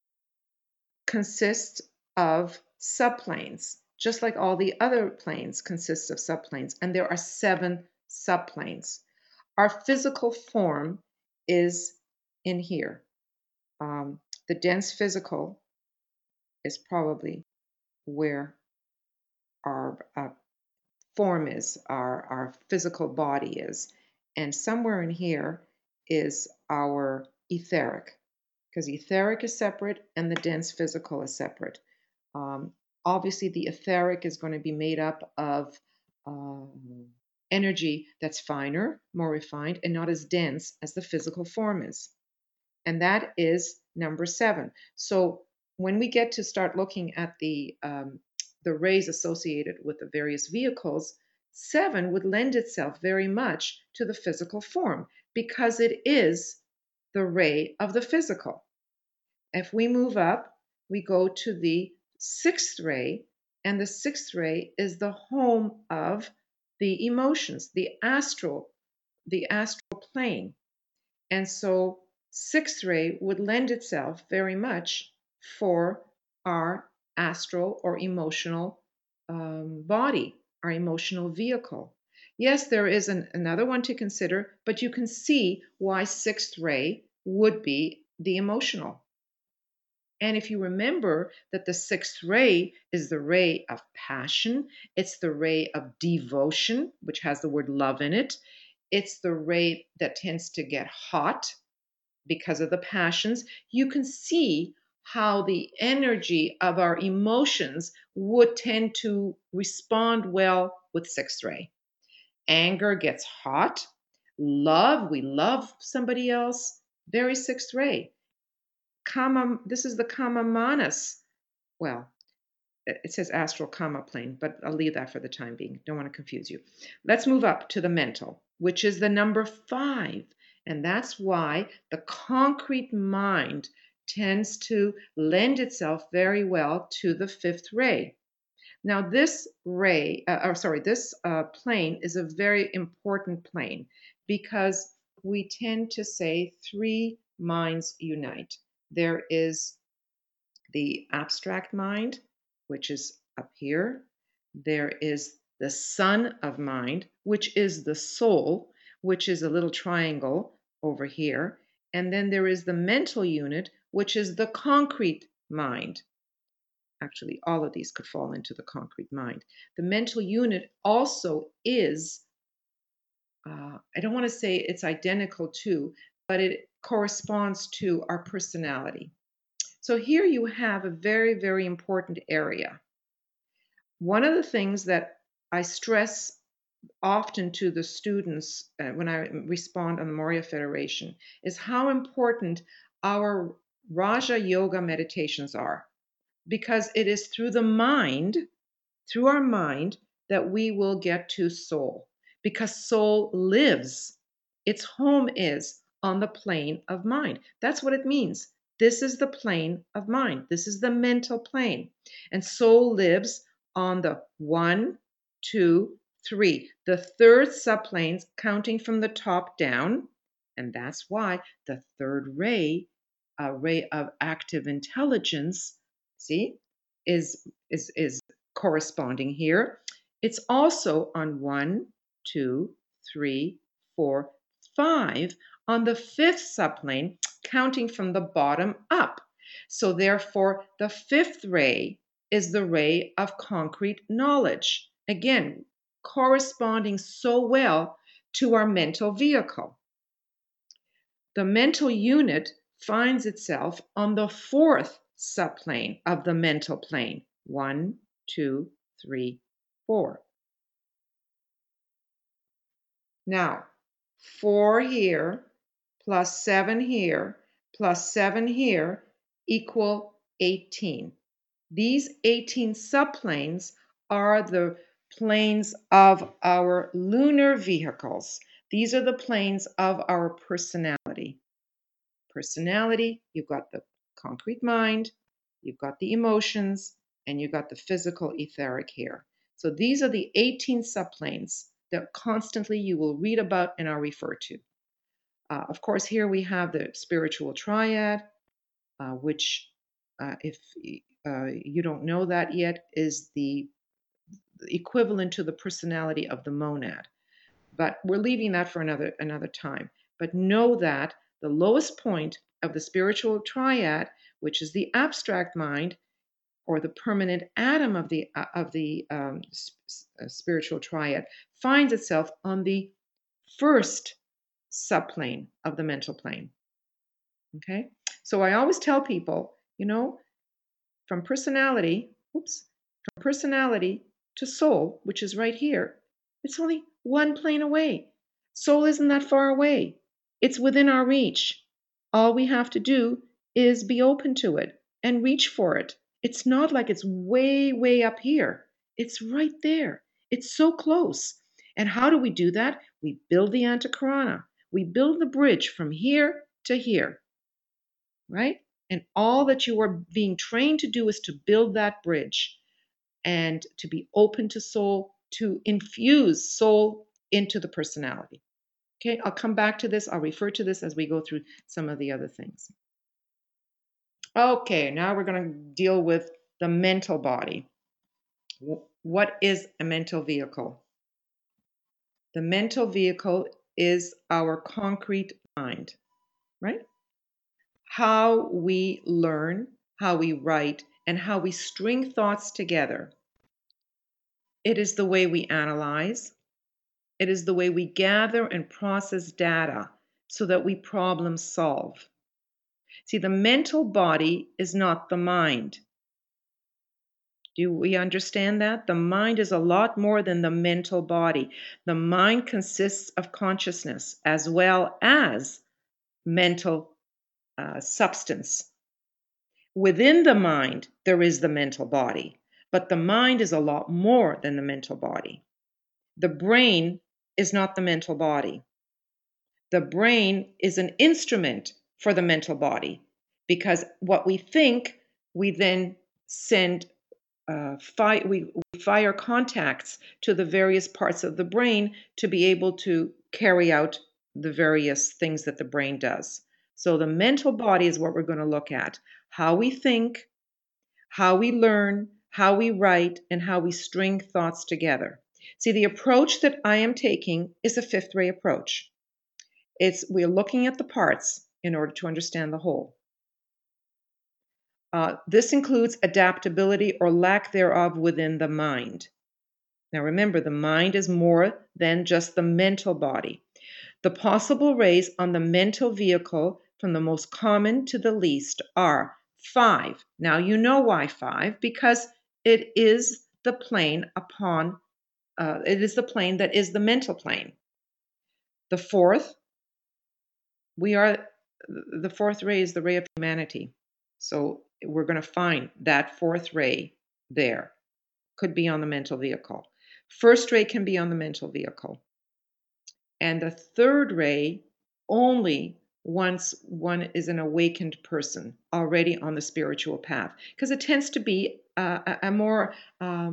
consists of subplanes, just like all the other planes consist of subplanes, and there are 7 subplanes. Our physical form is in here. The dense physical is probably where our form is, our physical body is. And somewhere in here is our etheric, because etheric is separate and the dense physical is separate. Obviously, the etheric is going to be made up of energy that's finer, more refined, and not as dense as the physical form is. And that is number 7. So when we get to start looking at the rays associated with the various vehicles, 7 would lend itself very much to the physical form because it is the ray of the physical. If we move up, we go to the 6th ray, and the 6th ray is the home of the emotions, the astral plane. And so 6th ray would lend itself very much for our astral or emotional body, our emotional vehicle. Yes, there is another one to consider, but you can see why 6th ray would be the emotional. And if you remember that the 6th ray is the ray of passion, it's the ray of devotion, which has the word love in it. It's the ray that tends to get hot because of the passions. You can see how the energy of our emotions would tend to respond well with 6th ray. Anger gets hot. Love, we love somebody else, very 6th ray. This is the kama manas. Well, it says astral kama plane, but I'll leave that for the time being. Don't want to confuse you. Let's move up to the mental, which is the number 5. And that's why the concrete mind tends to lend itself very well to the 5th ray. Now, this plane is a very important plane because we tend to say 3 minds unite. There is the abstract mind, which is up here. There is the sun of mind, which is the soul, which is a little triangle over here. And then there is the mental unit, which is the concrete mind. Actually, all of these could fall into the concrete mind. The mental unit also is, I don't want to say it's identical to, but it corresponds to our personality. So here you have a very, very important area. One of the things that I stress often to the students when I respond on the Moria Federation is how important our Raja Yoga meditations are, because it is through the mind, through our mind, that we will get to soul, because soul lives. Its home is on the plane of mind. That's what it means. This is the plane of mind. This is the mental plane. And soul lives on the 1, 2, 3, the 3rd subplanes, counting from the top down. And that's why the 3rd ray, a ray of active intelligence, see, is corresponding here. It's also on 1, 2, 3, 4, 5 on the 5th subplane, counting from the bottom up. So therefore, the 5th ray is the ray of concrete knowledge. Again, corresponding so well to our mental vehicle. The mental unit finds itself on the fourth subplane of the mental plane. 1, 2, 3, 4. Now, 4 here plus 7 here plus 7 here equal 18. These 18 subplanes are the planes of our lunar vehicles. These are the planes of our personality. Personality, you've got the concrete mind, you've got the emotions, and you've got the physical etheric here. So these are the 18 subplanes that constantly you will read about and are referred to. Of course, here we have the spiritual triad, which, if you don't know that yet, is the equivalent to the personality of the monad. But we're leaving that for another time. But know that the lowest point of the spiritual triad, which is the abstract mind, or the permanent atom of the spiritual triad, finds itself on the first subplane of the mental plane. Okay? So I always tell people, from personality to soul, which is right here, it's only one plane away. Soul isn't that far away. It's within our reach. All we have to do is be open to it and reach for it. It's not like it's way, way up here. It's right there. It's so close. And how do we do that? We build the antakarana. We build the bridge from here to here, right? And all that you are being trained to do is to build that bridge and to be open to soul, to infuse soul into the personality. Okay, I'll come back to this. I'll refer to this as we go through some of the other things. Okay, now we're going to deal with the mental body. What is a mental vehicle? The mental vehicle is our concrete mind, right? How we learn, how we write, and how we string thoughts together. It is the way we analyze. It is the way we gather and process data so that we problem solve. See, the mental body is not the mind. Do we understand that? The mind is a lot more than the mental body. The mind consists of consciousness as well as mental substance. Within the mind, there is the mental body, but the mind is a lot more than the mental body. The brain is not the mental body. The brain is an instrument for the mental body because what we think, we then send, we fire contacts to the various parts of the brain to be able to carry out the various things that the brain does. So the mental body is what we're going to look at. How we think, how we learn, how we write, and how we string thoughts together. See, the approach that I am taking is a fifth ray approach. We're looking at the parts in order to understand the whole. This includes adaptability or lack thereof within the mind. Now remember, the mind is more than just the mental body. The possible rays on the mental vehicle from the most common to the least are 5. Now you know why 5, because it is the plane it is the plane that is the mental plane. The fourth ray is the ray of humanity. So we're going to find that fourth ray there. Could be on the mental vehicle. First ray can be on the mental vehicle. And the third ray only once one is an awakened person already on the spiritual path, because it tends to be a more, how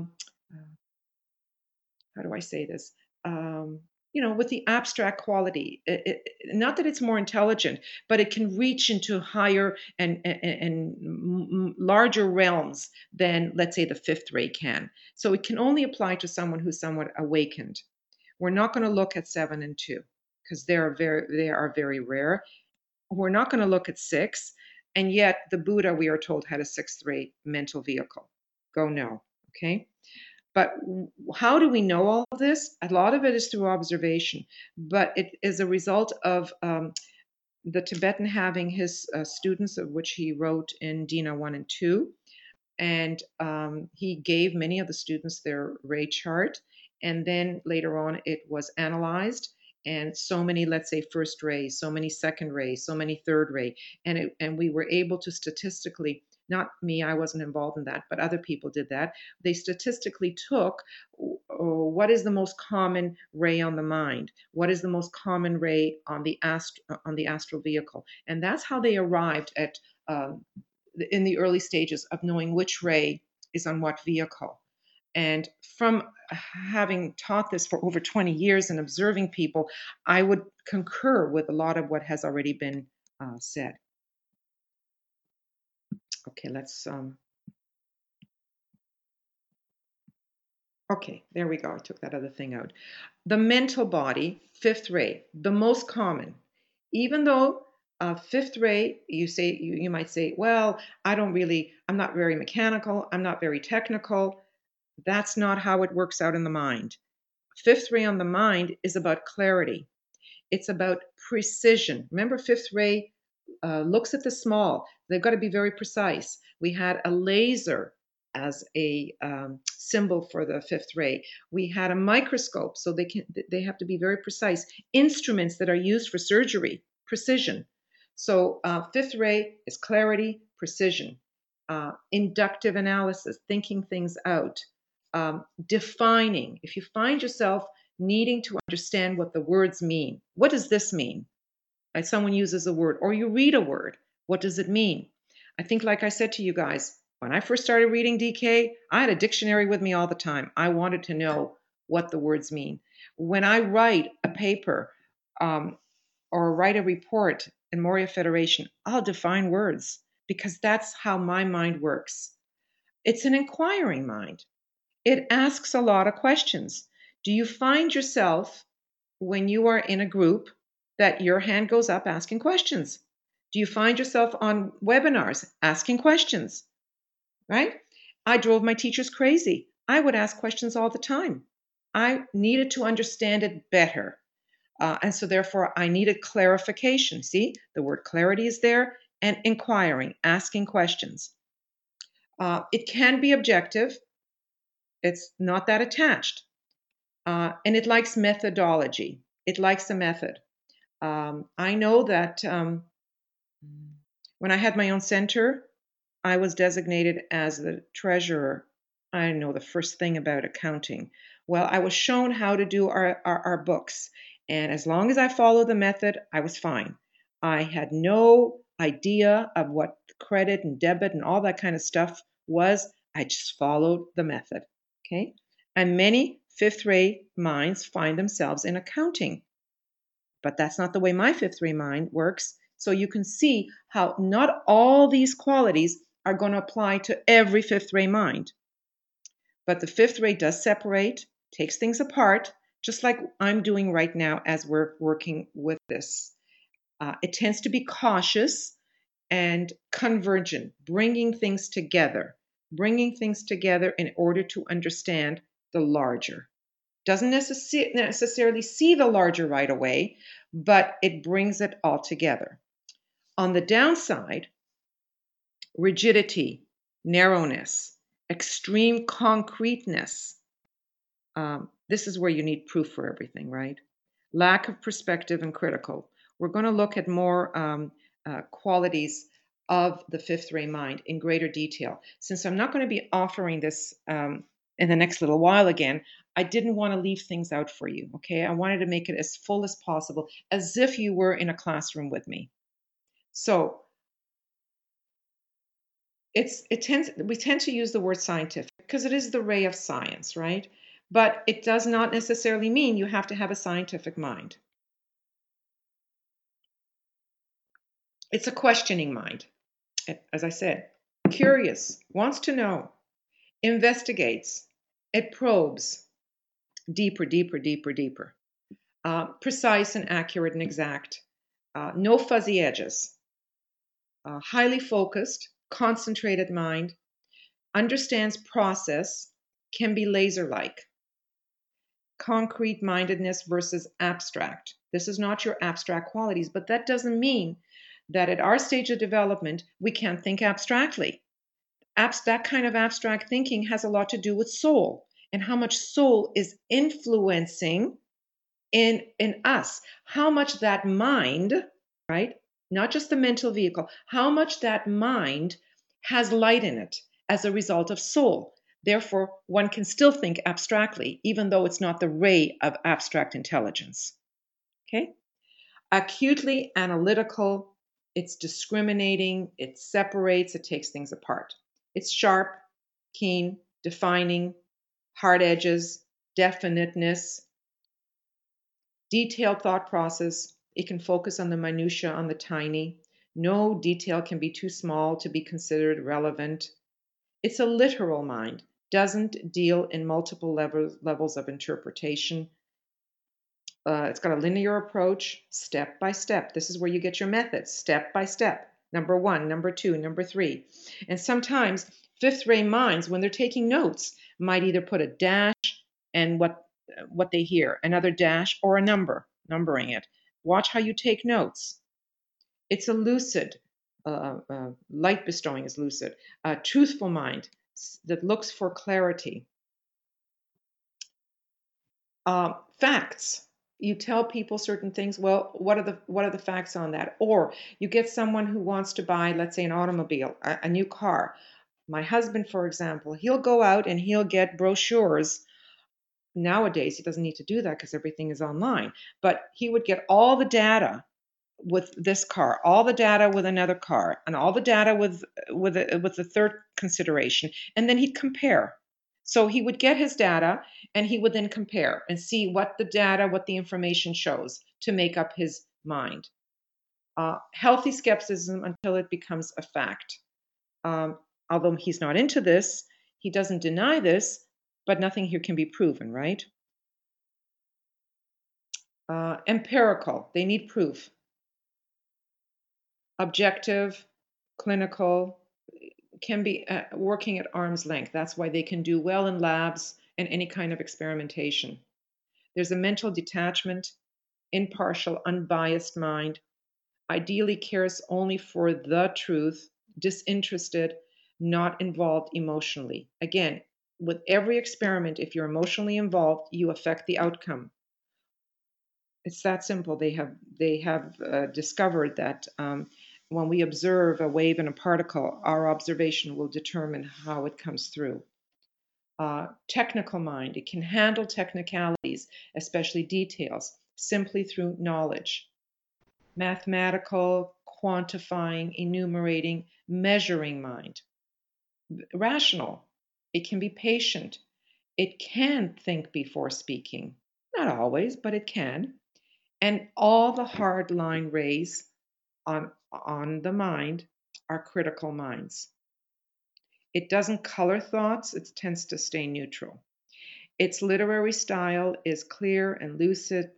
do I say this? With the abstract quality. Not that it's more intelligent, but it can reach into higher and larger realms than, let's say, the fifth ray can. So it can only apply to someone who's somewhat awakened. We're not going to look at 7 and 2 because they are very rare. We're not going to look at 6, and yet the Buddha, we are told, had a sixth ray mental vehicle. Go no, okay? But how do we know all of this? A lot of it is through observation, but it is a result of the Tibetan having his students, of which he wrote in Dina 1 and 2. And he gave many of the students their ray chart. And then later on, it was analyzed. And so many, let's say, first ray, so many second ray, so many third ray. And we were able to statistically, not me, I wasn't involved in that, but other people did that. They statistically took what is the most common ray on the mind, what is the most common ray on the astral vehicle, and that's how they arrived at in the early stages of knowing which ray is on what vehicle. And from having taught this for over 20 years and observing people, I would concur with a lot of what has already been said. Okay, let's. Okay, there we go. I took that other thing out. The mental body, fifth ray, the most common. Even though fifth ray, you might say, well, I'm not very mechanical, I'm not very technical. That's not how it works out in the mind. Fifth ray on the mind is about clarity. It's about precision. Remember, fifth ray looks at the small. They've got to be very precise. We had a laser as a symbol for the fifth ray. We had a microscope, so they have to be very precise. Instruments that are used for surgery, precision. So fifth ray is clarity, precision, inductive analysis, thinking things out, defining. If you find yourself needing to understand what the words mean, what does this mean? Like someone uses a word, or you read a word, what does it mean? I think, like I said to you guys, when I first started reading DK, I had a dictionary with me all the time. I wanted to know what the words mean. When I write a paper or write a report in Moria Federation, I'll define words because that's how my mind works. It's an inquiring mind. It asks a lot of questions. Do you find yourself, when you are in a group, that your hand goes up asking questions? Do you find yourself on webinars asking questions? Right? I drove my teachers crazy. I would ask questions all the time. I needed to understand it better. And so therefore, I needed clarification. See, the word clarity is there, and inquiring, asking questions. It can be objective. It's not that attached. And it likes methodology. It likes a method. I know that when I had my own center, I was designated as the treasurer. I know the first thing about accounting. Well, I was shown how to do our books. And as long as I followed the method, I was fine. I had no idea of what credit and debit and all that kind of stuff was. I just followed the method. Okay? And many fifth ray minds find themselves in accounting. But that's not the way my fifth ray mind works. So you can see how not all these qualities are going to apply to every fifth ray mind. But the fifth ray does separate, takes things apart, just like I'm doing right now as we're working with this. It tends to be cautious and convergent, bringing things together in order to understand the larger. Doesn't necessarily see the larger right away, but it brings it all together. On the downside, rigidity, narrowness, extreme concreteness. This is where you need proof for everything, right? Lack of perspective and critical. We're going to look at more qualities of the fifth ray mind in greater detail. Since I'm not going to be offering this in the next little while again, I didn't want to leave things out for you, okay? I wanted to make it as full as possible, as if you were in a classroom with me. So we tend to use the word scientific because it is the ray of science, right? But it does not necessarily mean you have to have a scientific mind. It's a questioning mind. As I said, curious, wants to know, investigates, it probes deeper, deeper, deeper, deeper. Precise and accurate and exact. No fuzzy edges. Highly focused, concentrated mind, understands process, can be laser-like. Concrete mindedness versus abstract. This is not your abstract qualities, but that doesn't mean that at our stage of development, we can't think abstractly. That kind of abstract thinking has a lot to do with soul and how much soul is influencing in us, how much that mind, right, not just the mental vehicle, how much that mind has light in it as a result of soul. Therefore, one can still think abstractly, even though it's not the ray of abstract intelligence. Okay? Acutely analytical, it's discriminating, it separates, it takes things apart. It's sharp, keen, defining, hard edges, definiteness, detailed thought process. It can focus on the minutiae, on the tiny. No detail can be too small to be considered relevant. It's a literal mind, doesn't deal in multiple levels of interpretation. It's got a linear approach, step by step. This is where you get your methods, step by step. Number 1, number 2, number 3. And sometimes fifth ray minds, when they're taking notes, might either put a dash and what they hear, another dash, or a number, numbering it. Watch how you take notes. It's a lucid, light bestowing is lucid, a truthful mind that looks for clarity. Facts. You tell people certain things. Well, what are the facts on that? Or you get someone who wants to buy, let's say, an automobile, a new car. My husband, for example, he'll go out and he'll get brochures. Nowadays, he doesn't need to do that because everything is online. But he would get all the data with this car, all the data with another car, and all the data with the third consideration, and then he'd compare. So he would get his data and he would then compare and see what the data, what the information shows to make up his mind. Healthy skepticism until it becomes a fact. Although he's not into this, he doesn't deny this, but nothing here can be proven, right? Empirical, they need proof. Objective, clinical, can be working at arm's length. That's why they can do well in labs and any kind of experimentation. There's a mental detachment, impartial, unbiased mind, ideally cares only for the truth, disinterested, not involved emotionally. Again, with every experiment, if you're emotionally involved, you affect the outcome. It's that simple. They have discovered that when we observe a wave and a particle, our observation will determine how it comes through. Technical mind, it can handle technicalities, especially details, simply through knowledge. Mathematical, quantifying, enumerating, measuring mind. Rational, it can be patient. It can think before speaking. Not always, but it can. And all the hard line rays on the mind are critical minds. It doesn't color thoughts, it tends to stay neutral. Its literary style is clear and lucid,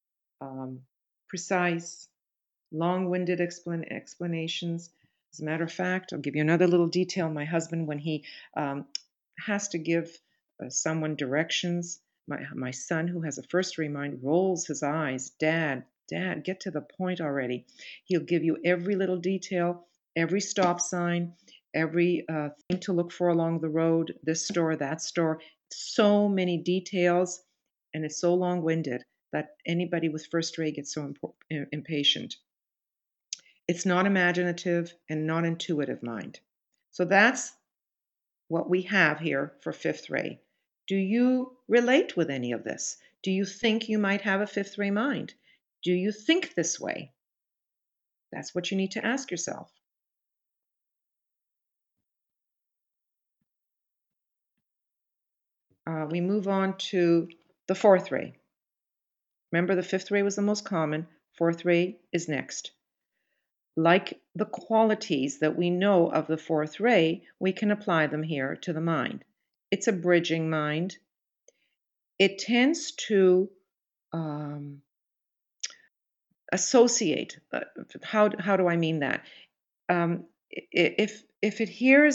precise, long-winded explanations. As a matter of fact, I'll give you another little detail. My husband, when he has to give someone directions, my son, who has a first-ray mind, rolls his eyes. Dad, get to the point already. He'll give you every little detail, every stop sign, every thing to look for along the road, this store, that store. So many details, and it's so long-winded that anybody with first ray gets so impatient. It's not imaginative and not intuitive mind. So that's what we have here for fifth ray. Do you relate with any of this? Do you think you might have a fifth ray mind? Do you think this way? That's what you need to ask yourself. We move on to the fourth ray. Remember, the fifth ray was the most common. Fourth ray is next. Like the qualities that we know of the fourth ray, we can apply them here to the mind. It's a bridging mind. It tends to associate. How do I mean that? If it hears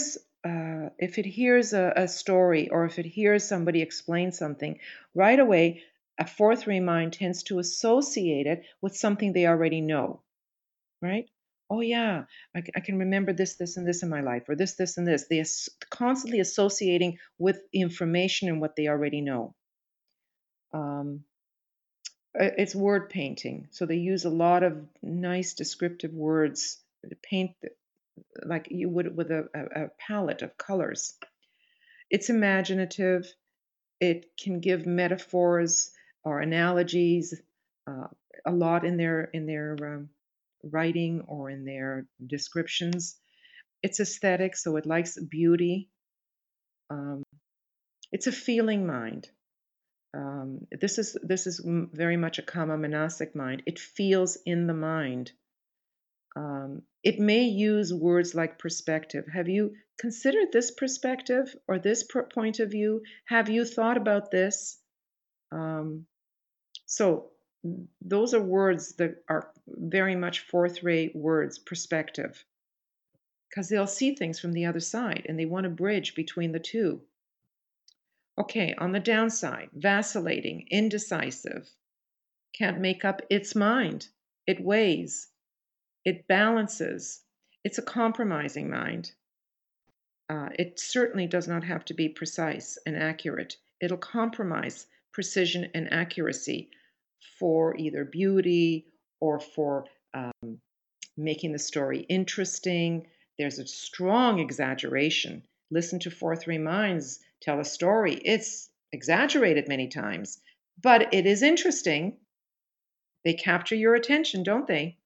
if it hears a story or if it hears somebody explain something, right away, a 4-3 mind tends to associate it with something they already know, right? Oh, yeah, I can remember this, this, and this in my life, or this, and this. They constantly associating with information and what they already know. Um, it's word painting. So they use a lot of nice descriptive words to paint like you would with a palette of colors. It's imaginative. It can give metaphors or analogies uh, a lot in their writing or in their descriptions. It's aesthetic, so it likes beauty. Um, it's a feeling mind. This is very much a kama manasic mind. It feels in the mind. It may use words like perspective. Have you considered this perspective or this point of view? Have you thought about this? Um, so those are words that are very much fourth rate words, perspective, because they'll see things from the other side and they want to bridge between the two. Okay, on the downside, vacillating, indecisive, can't make up its mind. It weighs, it balances. It's a compromising mind. It certainly does not have to be precise and accurate. It'll compromise precision and accuracy for either beauty or for making the story interesting. There's a strong exaggeration. Listen to 4-3 Minds tell a story. It's exaggerated many times, but it is interesting. They capture your attention, don't they?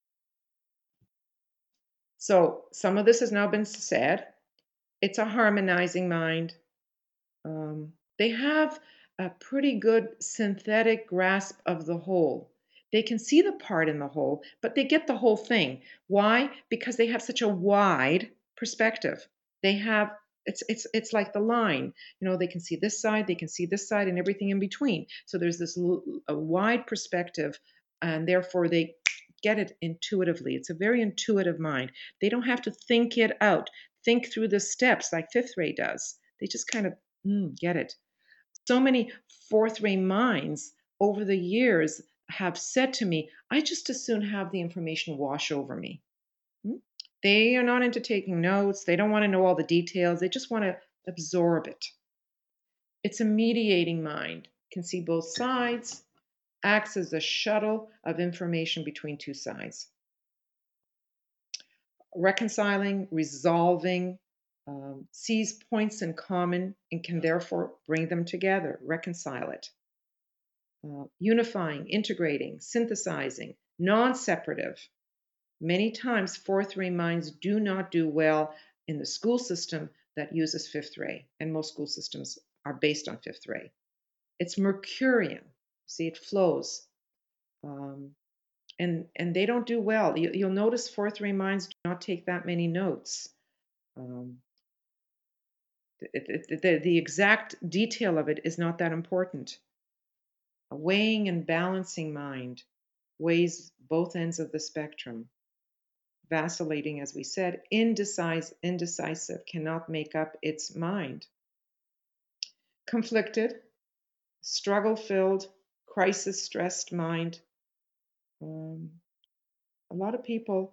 So some of this has now been said. It's a harmonizing mind. They have a pretty good synthetic grasp of the whole. They can see the part in the whole, but they get the whole thing. Why? Because they have such a wide perspective. They have it's like the line. They can see this side, they can see this side, and everything in between. So there's this a wide perspective, and therefore they get it intuitively. It's a very intuitive mind. They don't have to think it out, think through the steps like fifth ray does. They just kind of get it. So many fourth ray minds over the years have said to me, I just as soon have the information wash over me. They are not into taking notes. They don't want to know all the details. They just want to absorb it. It's a mediating mind, can see both sides, acts as a shuttle of information between two sides. Reconciling, resolving, sees points in common and can therefore bring them together, reconcile it. Unifying, integrating, synthesizing, non-separative. Many times, fourth ray minds do not do well in the school system that uses fifth ray, and most school systems are based on fifth ray. It's Mercurian. See, it flows. And they don't do well. You'll notice fourth ray minds do not take that many notes. The exact detail of it is not that important. A weighing and balancing mind weighs both ends of the spectrum. Vacillating, as we said, indecisive, cannot make up its mind. Conflicted, struggle-filled, crisis-stressed mind. A lot of people,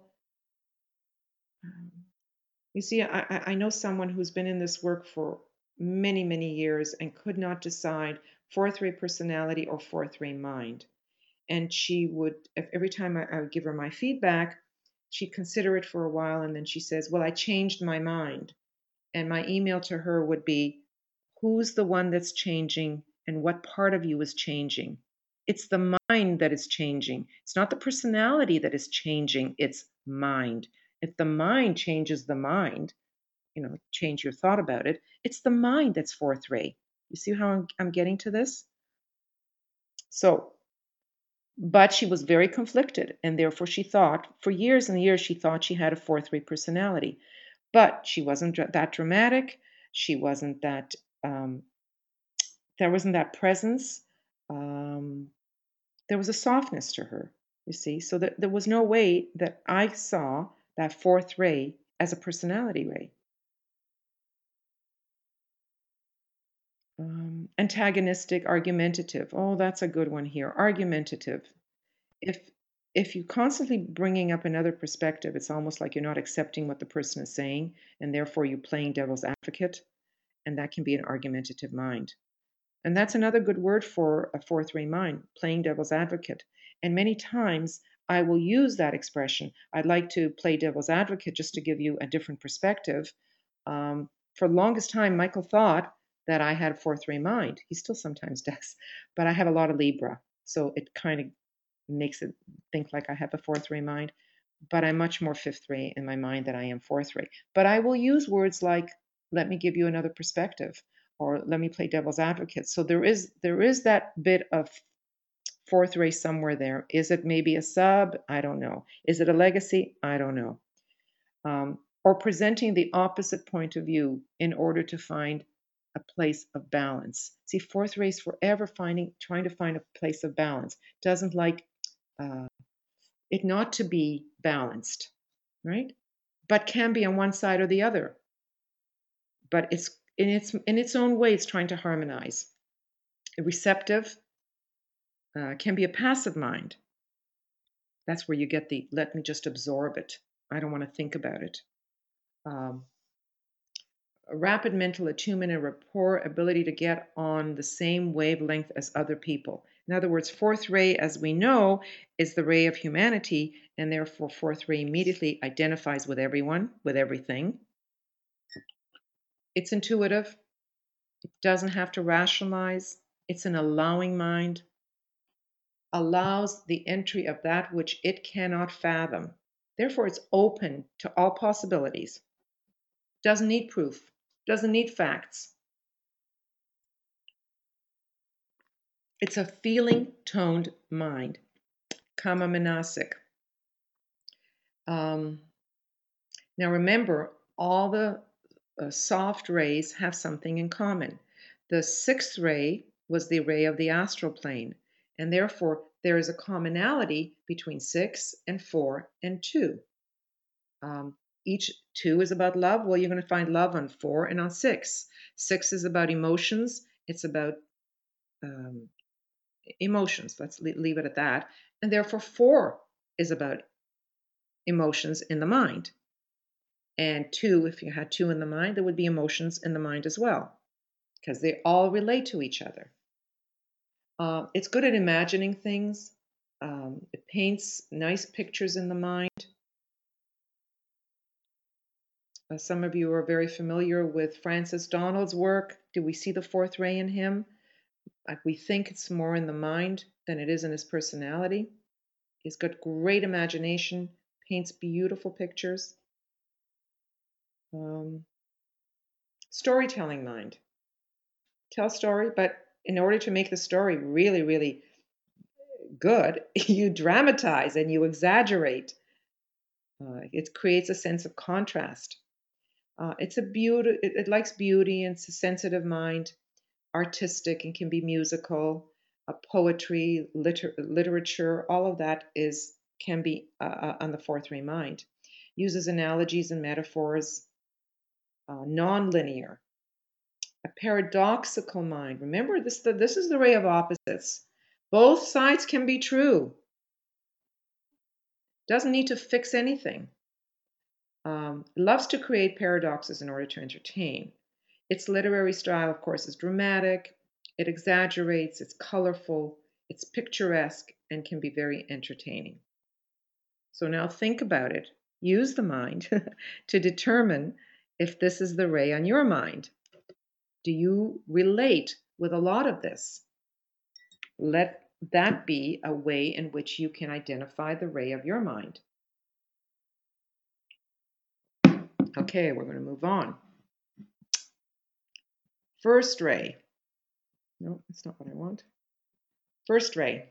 you see, I know someone who's been in this work for many, many years and could not decide fourth ray personality or fourth ray mind. And she would, every time I would give her my feedback, she'd consider it for a while and then she says, well, I changed my mind. And my email to her would be, who's the one that's changing and what part of you is changing? It's the mind that is changing. It's not the personality that is changing, it's mind. If the mind changes the mind, change your thought about it, it's the mind that's fourth ray. You see how I'm getting to this? So, but she was very conflicted, and therefore she thought, for years and years, she thought she had a fourth ray personality. But she wasn't that dramatic. She wasn't that, there wasn't that presence. There was a softness to her, you see. So that there was no way that I saw that fourth ray as a personality ray. Antagonistic, argumentative. Oh, that's a good one here. Argumentative. If you're constantly bringing up another perspective, it's almost like you're not accepting what the person is saying, and therefore you're playing devil's advocate, and that can be an argumentative mind. And that's another good word for a fourth ray mind, playing devil's advocate. And many times I will use that expression. I'd like to play devil's advocate just to give you a different perspective. For the longest time, Michael thought that I had a fourth ray mind. He still sometimes does, but I have a lot of Libra. So it kind of makes it think like I have a fourth ray mind. But I'm much more fifth ray in my mind than I am fourth ray. But I will use words like, let me give you another perspective, or let me play devil's advocate. So there is that bit of fourth ray somewhere there. Is it maybe a sub? I don't know. Is it a legacy? I don't know. Or presenting the opposite point of view in order to find a place of balance. See, fourth ray is forever trying to find a place of balance. Doesn't like it not to be balanced, right? But can be on one side or the other. But it's in its own way, it's trying to harmonize. A receptive can be a passive mind. That's where you get the let me just absorb it. I don't want to think about it. A rapid mental attunement and rapport, ability to get on the same wavelength as other people. In other words, fourth ray, as we know, is the ray of humanity, and therefore fourth ray immediately identifies with everyone, with everything. It's intuitive. It doesn't have to rationalize. It's an allowing mind. Allows the entry of that which it cannot fathom. Therefore, it's open to all possibilities. Doesn't need proof. Doesn't need facts. It's a feeling-toned mind. Kama Manasik. Now remember, all the soft rays have something in common. The sixth ray was the ray of the astral plane, and therefore there is a commonality between 6 and 4 and 2. Each 2 is about love. Well, you're going to find love on 4 and on 6. 6 is about emotions. It's about emotions. Let's leave it at that. And therefore 4 is about emotions in the mind. And 2, if you had 2 in the mind, there would be emotions in the mind as well, because they all relate to each other. It's good at imagining things. It paints nice pictures in the mind. Some of you are very familiar with Francis Donald's work. Do we see the fourth ray in him? We think it's more in the mind than it is in his personality. He's got great imagination, paints beautiful pictures. Storytelling mind. Tell story, but in order to make the story really, really good, you dramatize and you exaggerate. It creates a sense of contrast. It's a beauty. It likes beauty, and it's a sensitive mind, artistic, and can be musical. Poetry, literature, all of that can be on the fourth ray mind. Uses analogies and metaphors. Non-linear. A paradoxical mind. Remember, this is the ray of opposites. Both sides can be true. Doesn't need to fix anything. Loves to create paradoxes in order to entertain. Its literary style, of course, is dramatic. It exaggerates. It's colorful. It's picturesque and can be very entertaining. So now think about it. Use the mind to determine if this is the ray on your mind. Do you relate with a lot of this? Let that be a way in which you can identify the ray of your mind. Okay, we're going to move on. First ray. No, that's not what I want. First ray.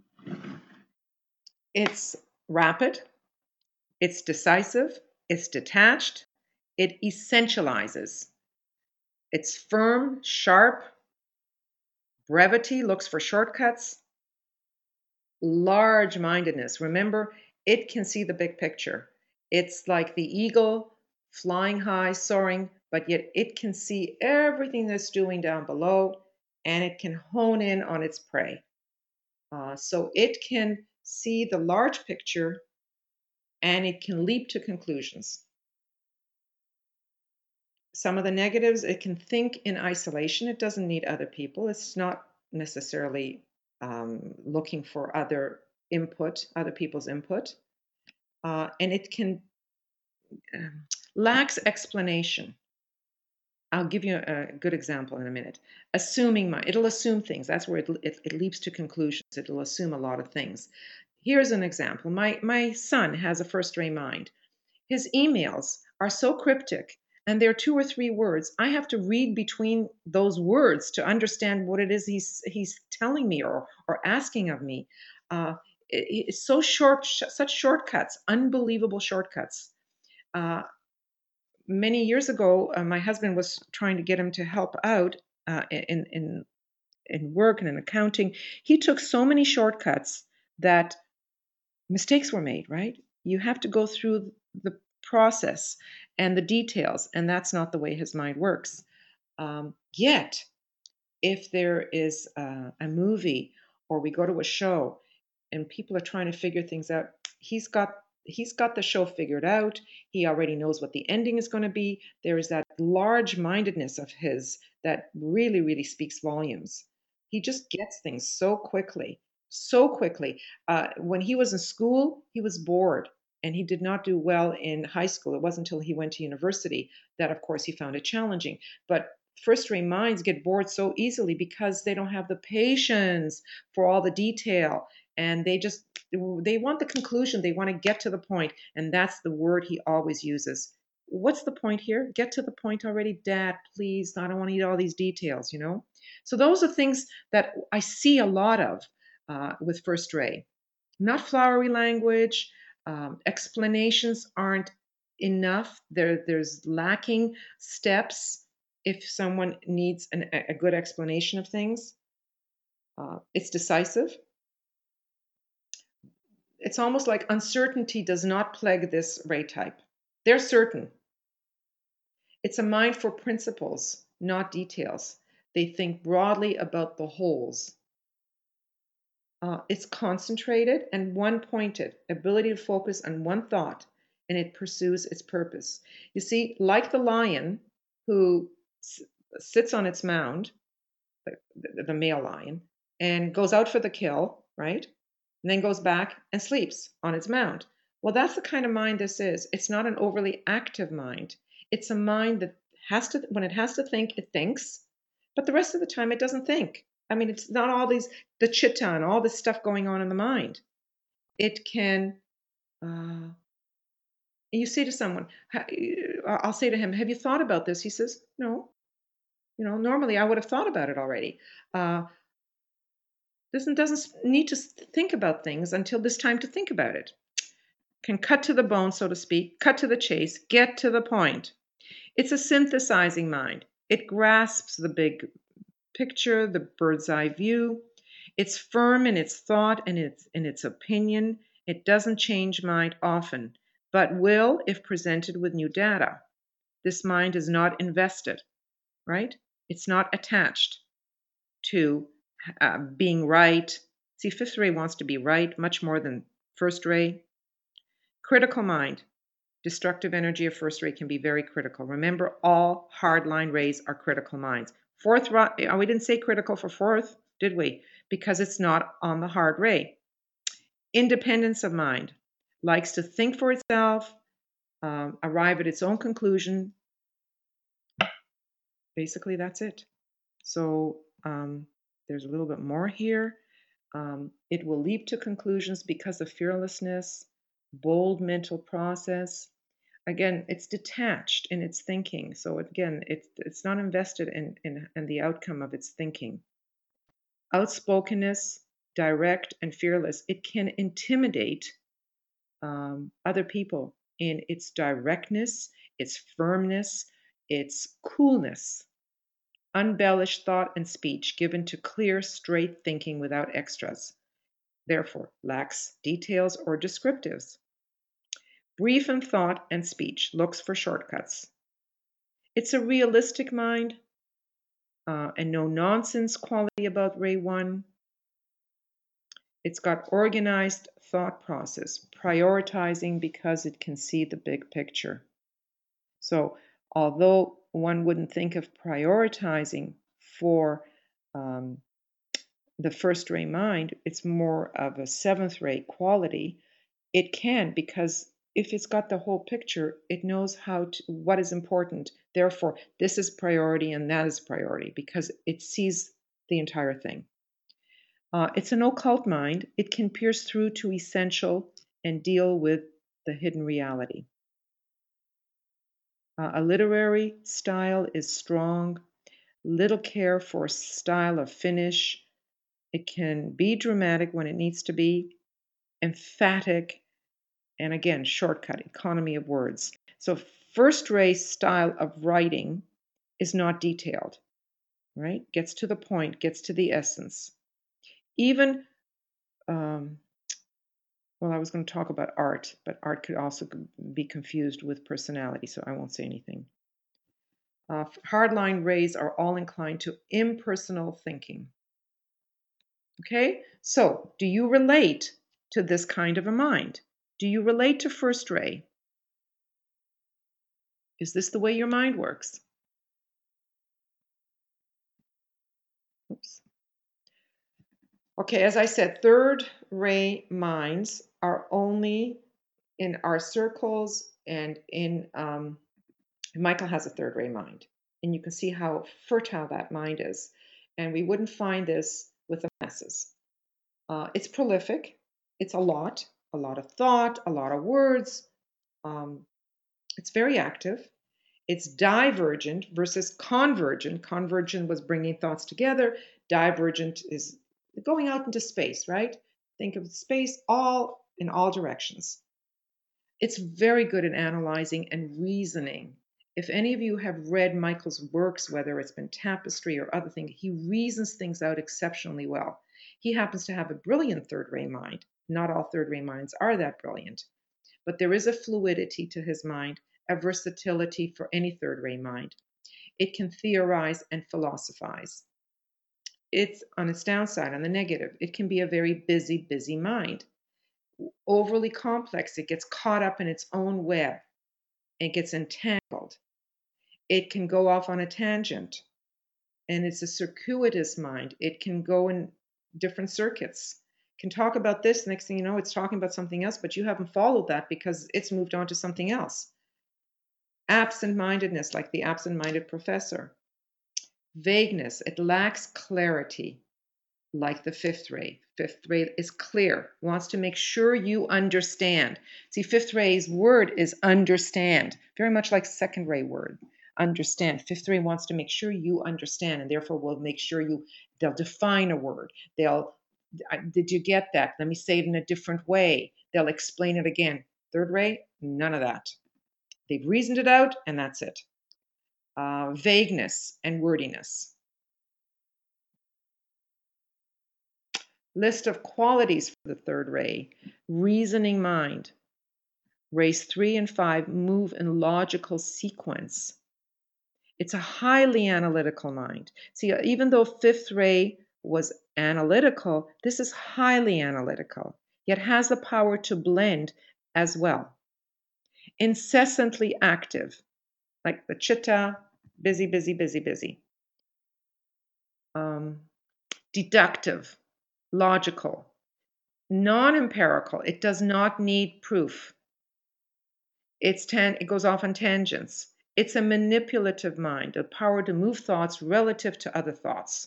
It's rapid. It's decisive. It's detached. It essentializes. It's firm, sharp. Brevity, looks for shortcuts. Large-mindedness. Remember, it can see the big picture. It's like the eagle flying high, soaring, but yet it can see everything that's doing down below, and it can hone in on its prey. So it can see the large picture, and it can leap to conclusions. Some of the negatives, it can think in isolation. It doesn't need other people. It's not necessarily looking for other people's input. And it can lacks explanation. I'll give you a good example in a minute. It'll assume things. That's where it leaps to conclusions. It'll assume a lot of things. Here's an example. My son has a first-ray mind. His emails are so cryptic, and they're 2 or 3 words. I have to read between those words to understand what it is he's telling me or asking of me. It's so short, such shortcuts, unbelievable shortcuts. Many years ago, my husband was trying to get him to help out in work and in accounting. He took so many shortcuts that mistakes were made. Right? You have to go through the process and the details, and that's not the way his mind works. Yet, if there is a movie or we go to a show and people are trying to figure things out, he's got the show figured out. He already knows what the ending is going to be. There is that large-mindedness of his that really, really speaks volumes. He just gets things so quickly, so quickly. When he was in school, he was bored and he did not do well in high school. It wasn't until he went to university that, of course, he found it challenging. But first-rate minds get bored so easily because they don't have the patience for all the detail, and they want the conclusion. They want to get to the point, and that's the word he always uses. What's the point here? Get to the point already, Dad, please. I don't want to eat all these details, So those are things that I see a lot of with first ray. Not flowery language. Explanations aren't enough. There's lacking steps if someone needs a good explanation of things. It's decisive. It's almost like uncertainty does not plague this ray type. They're certain. It's a mind for principles, not details. They think broadly about the wholes. It's concentrated and one-pointed, ability to focus on one thought, and it pursues its purpose. You see, like the lion who sits on its mound, the male lion, and goes out for the kill, right? And then goes back and sleeps on its mound. Well, that's the kind of mind this is. It's not an overly active mind. It's a mind that when it has to think, it thinks, but the rest of the time it doesn't think. I mean, it's not all the chitta and all this stuff going on in the mind. It can, you say to someone, I'll say to him, have you thought about this? He says, no. Normally I would have thought about it already. Doesn't need to think about things until this time to think about it. Can cut to the bone, so to speak, cut to the chase, get to the point. It's a synthesizing mind. It grasps the big picture, the bird's eye view. It's firm in its thought and in its opinion. It doesn't change mind often, but will if presented with new data. This mind is not invested, right? It's not attached to being right. See, fifth ray wants to be right much more than first ray. Critical mind. Destructive energy of first ray can be very critical. Remember, all hardline rays are critical minds. Fourth, we didn't say critical for fourth, did we? Because it's not on the hard ray. Independence of mind. Likes to think for itself, arrive at its own conclusion. Basically, that's it. So there's a little bit more here. It will leap to conclusions because of fearlessness, bold mental process. Again, it's detached in its thinking. So again, it's not invested in the outcome of its thinking. Outspokenness, direct and fearless. It can intimidate other people in its directness, its firmness, its coolness. Unembellished thought and speech given to clear, straight thinking without extras. Therefore, lacks details or descriptives. Brief in thought and speech, looks for shortcuts. It's a realistic mind, and no nonsense quality about Ray 1. It's got organized thought process, prioritizing because it can see the big picture. So, although one wouldn't think of prioritizing for the first ray mind, it's more of a seventh ray quality. It can, because if it's got the whole picture, it knows what is important. Therefore, this is priority and that is priority because it sees the entire thing. It's an occult mind. It can pierce through to essential and deal with the hidden reality. A literary style is strong, little care for style of finish. It can be dramatic when it needs to be, emphatic, and again, shortcut, economy of words. So, first ray style of writing is not detailed, right? Gets to the point, gets to the essence. Even, well, I was going to talk about art, but art could also be confused with personality, so I won't say anything. Hardline rays are all inclined to impersonal thinking. Okay, so do you relate to this kind of a mind? Do you relate to first ray? Is this the way your mind works? Oops. Okay, as I said, third ray minds are only in our circles and in, Michael has a third ray mind. And you can see how fertile that mind is. And we wouldn't find this with the masses. It's prolific. It's a lot of thought, a lot of words. It's very active. It's divergent versus convergent. Convergent was bringing thoughts together. Divergent is going out into space, right? Think of space all in all directions. It's very good at analyzing and reasoning. If any of you have read Michael's works, whether it's been Tapestry or other things, he reasons things out exceptionally well. He happens to have a brilliant third ray mind. Not all third ray minds are that brilliant, but there is a fluidity to his mind, a versatility for any third ray mind. It can theorize and philosophize. It's on its downside, on the negative. It can be a very busy mind. Overly complex, it gets caught up in its own web. It gets entangled. It can go off on a tangent. And it's a circuitous mind. It can go in different circuits. Can talk about this, next thing you know, it's talking about something else, but you haven't followed that because it's moved on to something else. Absent-mindedness, like the absent-minded professor. Vagueness, it lacks clarity, like the fifth ray. Fifth ray is clear, wants to make sure you understand. See, fifth ray's word is understand, very much like second ray word, understand. Fifth ray wants to make sure you understand, and therefore will make sure they'll define a word. Did you get that? Let me say it in a different way. They'll explain it again. Third ray, none of that. They've reasoned it out, and that's it. Vagueness and wordiness. List of qualities for the third ray. Reasoning mind. Rays 3 and 5 move in logical sequence. It's a highly analytical mind. See, even though fifth ray was analytical, this is highly analytical, yet has the power to blend as well. Incessantly active, like the chitta, busy. Deductive, logical, non-empirical. It does not need proof. It goes off on tangents. It's a manipulative mind, a power to move thoughts relative to other thoughts.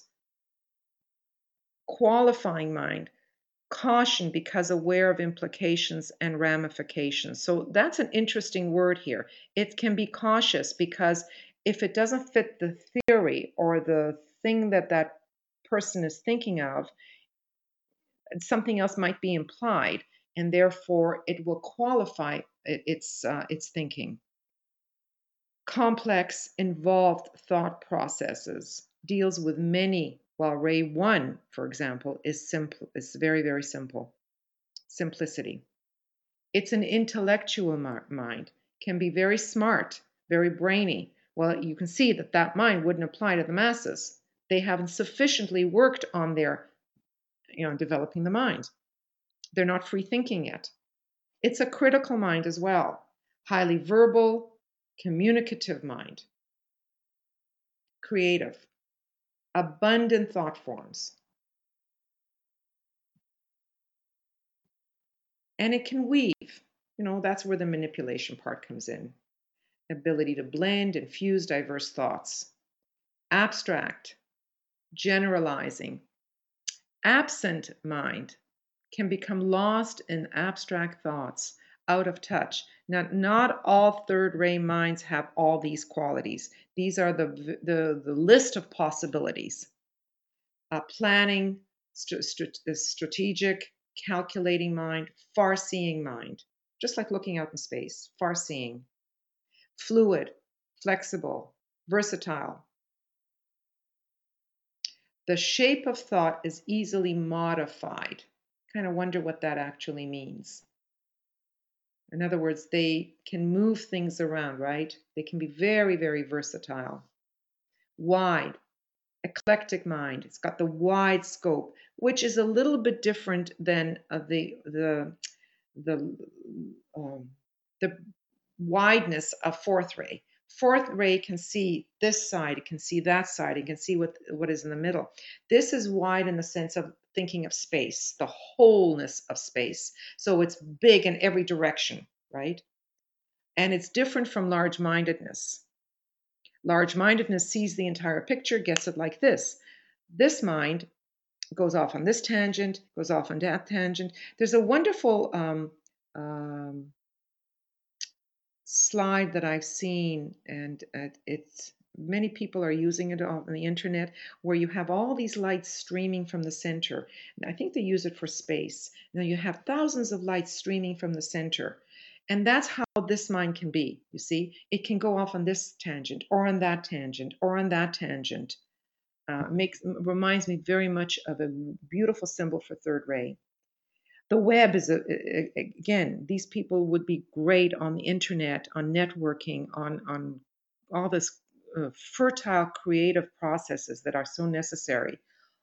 Qualifying mind, caution because aware of implications and ramifications. So that's an interesting word here. It can be cautious because if it doesn't fit the theory or the thing that person is thinking of, something else might be implied, and therefore it will qualify its thinking. Complex, involved thought processes, deals with many, while ray 1, for example, is simple. It's very simple. Simplicity. It's an intellectual mind, can be very smart, very brainy, Well, you can see that that mind wouldn't apply to the masses. They haven't sufficiently worked on their, developing the mind. They're not free thinking yet. It's a critical mind as well, highly verbal, communicative mind, creative, abundant thought forms. And it can weave. That's where the manipulation part comes in. Ability to blend and fuse diverse thoughts. Abstract, generalizing. Absent mind can become lost in abstract thoughts, out of touch. Now, not all third-ray minds have all these qualities. These are the list of possibilities. Planning, strategic, calculating mind, far-seeing mind, just like looking out in space, far-seeing. Fluid, flexible, versatile. The shape of thought is easily modified. Kind of wonder what that actually means. In other words, they can move things around, right? They can be very, very versatile. Wide, eclectic mind. It's got the wide scope, which is a little bit different than the wideness of fourth ray. Fourth ray can see this side, it can see that side, it can see what is in the middle. This is wide in the sense of thinking of space, the wholeness of space. So it's big in every direction, right? And it's different from large-mindedness. Large-mindedness sees the entire picture, gets it like this. This mind goes off on this tangent, goes off on that tangent. There's a wonderful slide that I've seen, and it's many people are using it on the internet, where you have all these lights streaming from the center. And I think they use it for space. Now you have thousands of lights streaming from the center. And that's how this mind can be. You see, it can go off on this tangent or on that tangent or on that tangent. Reminds me very much of a beautiful symbol for third ray. The web is, again, these people would be great on the internet, on networking, on all this fertile creative processes that are so necessary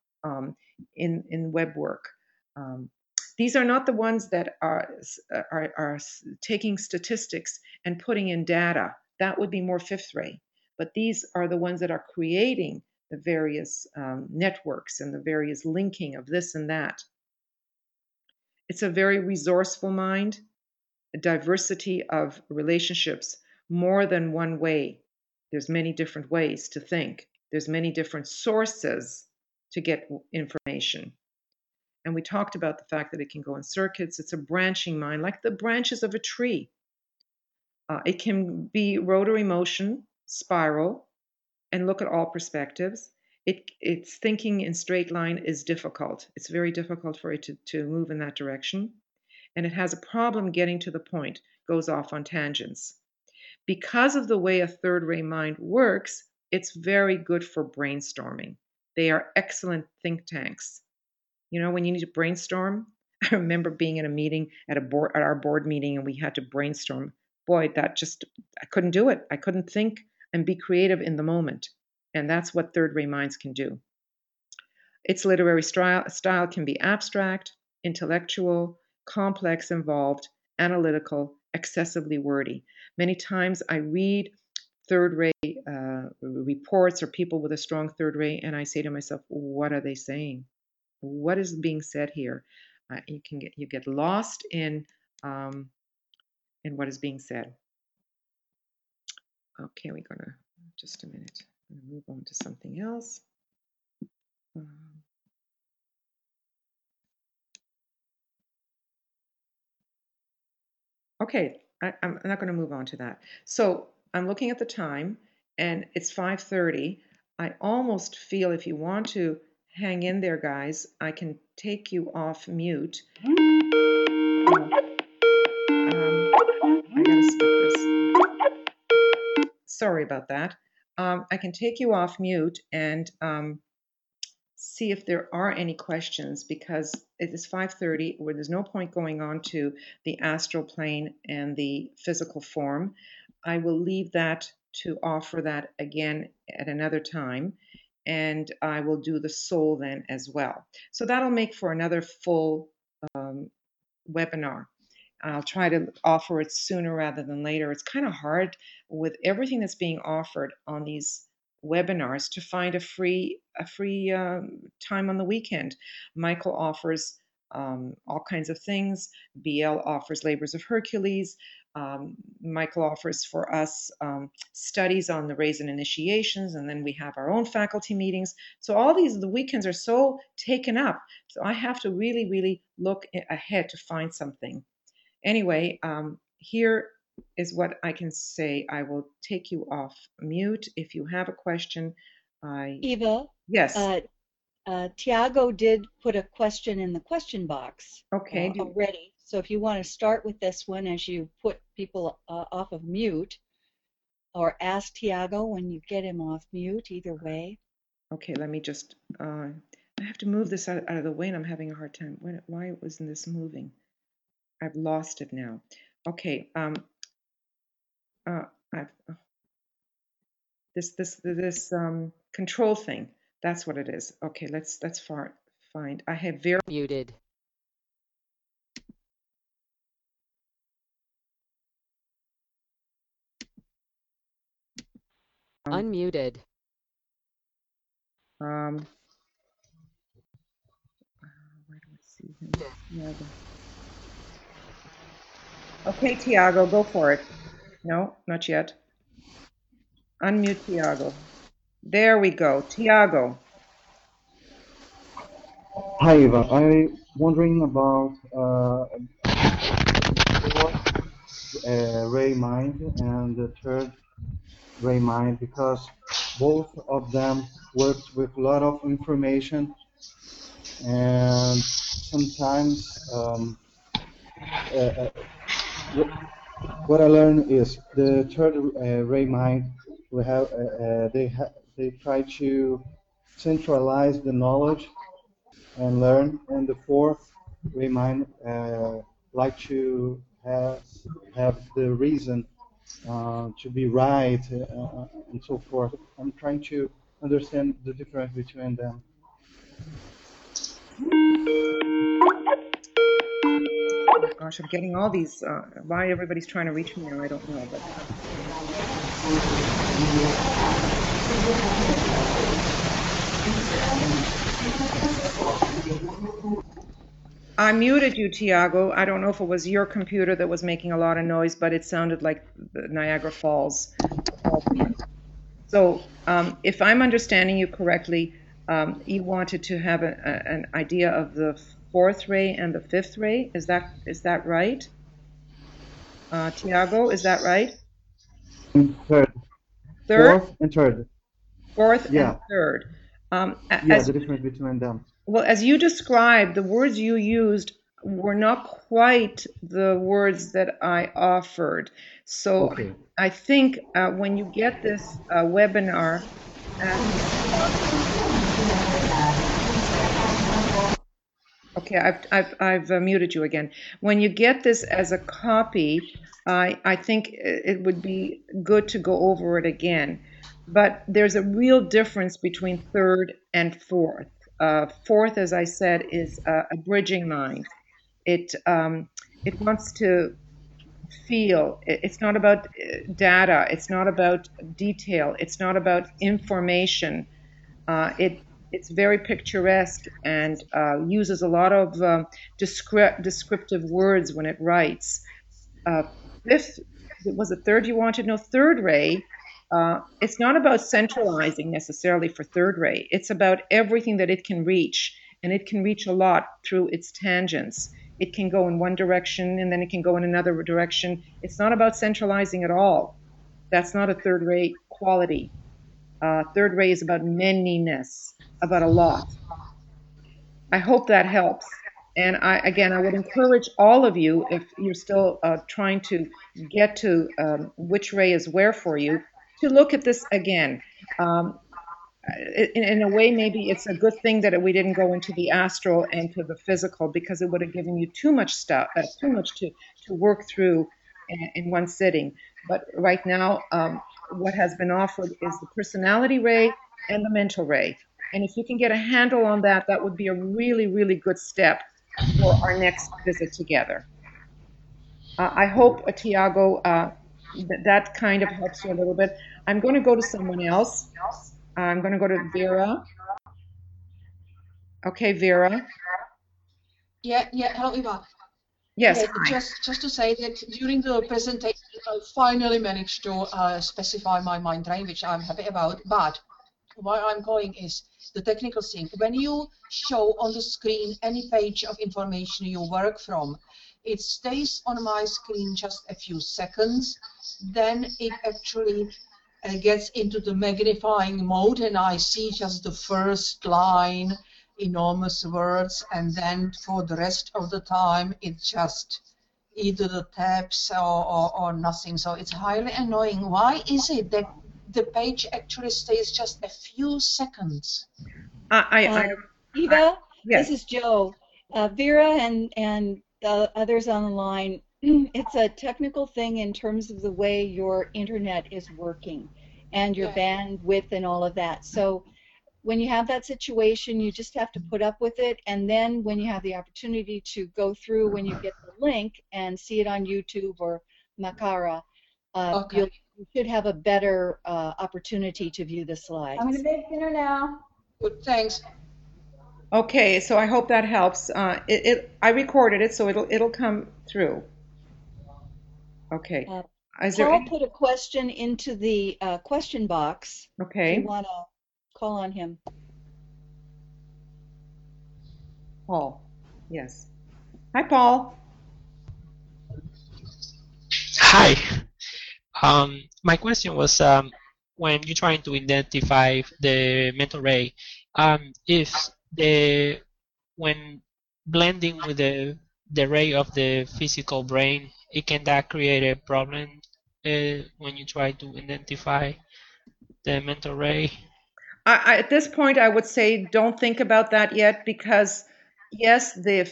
in web work. These are not the ones that are taking statistics and putting in data. That would be more fifth ray. But these are the ones that are creating the various networks and the various linking of this and that. It's a very resourceful mind, a diversity of relationships, more than one way. There's many different ways to think. There's many different sources to get information. And we talked about the fact that it can go in circuits. It's a branching mind, like the branches of a tree. It can be rotary motion, spiral, and look at all perspectives. Its thinking in straight line is difficult. It's very difficult for it to move in that direction. And it has a problem getting to the point, goes off on tangents. Because of the way a third ray mind works, it's very good for brainstorming. They are excellent think tanks. When you need to brainstorm, I remember being in a meeting at our board meeting, and we had to brainstorm. Boy, I couldn't do it. I couldn't think and be creative in the moment. And that's what third ray minds can do. Its literary style can be abstract, intellectual, complex, involved, analytical, excessively wordy. Many times I read third ray reports or people with a strong third ray, and I say to myself, what are they saying? What is being said here? You get lost in what is being said. Okay, we're gonna just a minute. I'm gonna move on to something else. Okay, I'm not going to move on to that. So I'm looking at the time, and it's 5:30. I almost feel if you want to hang in there, guys, I can take you off mute. I gotta skip this. Sorry about that. I can take you off mute and see if there are any questions, because it is 5:30 where there's no point going on to the astral plane and the physical form. I will leave that to offer that again at another time, and I will do the soul then as well. So that'll make for another full webinar. I'll try to offer it sooner rather than later. It's kind of hard with everything that's being offered on these webinars to find a free time on the weekend. Michael offers all kinds of things. BL offers Labors of Hercules. Michael offers for us studies on the rays and initiations, and then we have our own faculty meetings. So all these, the weekends are so taken up. So I have to really, really look ahead to find something. Anyway, here is what I can say. I will take you off mute. If you have a question, Eva, yes. Tiago did put a question in the question box Okay. already. So if you want to start with this one as you put people off of mute, or ask Tiago when you get him off mute, either way. Okay, let me just, I have to move this out of the way and I'm having a hard time. Why wasn't this moving? I've lost it now. Okay, this control thing. That's what it is. Okay, let's find. I have very muted. Unmuted. Where do I see him? Tiago. Okay, Tiago, go for it. No, not yet. Unmute Tiago. There we go. Tiago. Hi, Eva. I'm wondering about Ray Mind and the third Ray Mind, because both of them works with a lot of information, and sometimes what I learned is the third Ray Mind we have they try to centralize the knowledge and learn, and the fourth Ray Mind like to have the reason to be right and so forth. I'm trying to understand the difference between them. Oh my gosh, I'm getting all these. Why everybody's trying to reach me now, I don't know. But I muted you, Tiago. I don't know if it was your computer that was making a lot of noise, but it sounded like the Niagara Falls. So if I'm understanding you correctly, you wanted to have an idea of the fourth ray and the fifth ray. Is that right? Tiago, is that right? Third. Fourth and third. Fourth and third. The difference between them. Well, as you described, the words you used were not quite the words that I offered. So okay. I think when you get this webinar, okay, I've muted you again. When you get this as a copy, I think it would be good to go over it again. But there's a real difference between third and fourth. Fourth, as I said, is a bridging mind. It wants to feel. It's not about data. It's not about detail. It's not about information. It's very picturesque and uses a lot of descriptive words when it writes. Fifth, was it third you wanted? No, third ray. It's not about centralizing necessarily for third ray. It's about everything that it can reach, and it can reach a lot through its tangents. It can go in one direction, and then it can go in another direction. It's not about centralizing at all. That's not a third ray quality. Third ray is about manyness, about a lot. I hope that helps. And I would encourage all of you, if you're still trying to get to which ray is where for you, to look at this again. In a way, maybe it's a good thing that we didn't go into the astral and to the physical, because it would have given you too much stuff, too much to work through in one sitting. But right now, what has been offered is the personality ray and the mental ray. And if you can get a handle on that, that would be a really, really good step for our next visit together. I hope, Tiago, that kind of helps you a little bit. I'm going to go to someone else. I'm going to go to Vera. Okay, Vera. Yeah, yeah. Hello, Eva. Yes. Just to say that during the presentation, I finally managed to specify my mind ray, which I'm happy about. But why I'm going is the technical thing. When you show on the screen any page of information you work from, it stays on my screen just a few seconds. Then it actually gets into the magnifying mode, and I see just the first line, enormous words, and then for the rest of the time it's just either the tabs or nothing. So it's highly annoying. Why is it that the page actually stays just a few seconds? Eva, yes. This is Joe. Vera and others on the line, it's a technical thing in terms of the way your internet is working and your bandwidth and all of that. So when you have that situation, you just have to put up with it, and then when you have the opportunity to go through, when you get the link and see it on YouTube or Makara, you should have a better opportunity to view the slides. I'm going to make dinner now. Good, thanks. Okay, so I hope that helps. I recorded it, so it'll come through. Okay. Paul put a question into the question box. Okay. If you want to call on him. Paul. Yes. Hi, Paul. Hi. My question was, when you're trying to identify the mental ray, when blending with the ray of the physical brain, can that create a problem when you try to identify the mental ray? At this point, I would say don't think about that yet, because yes, the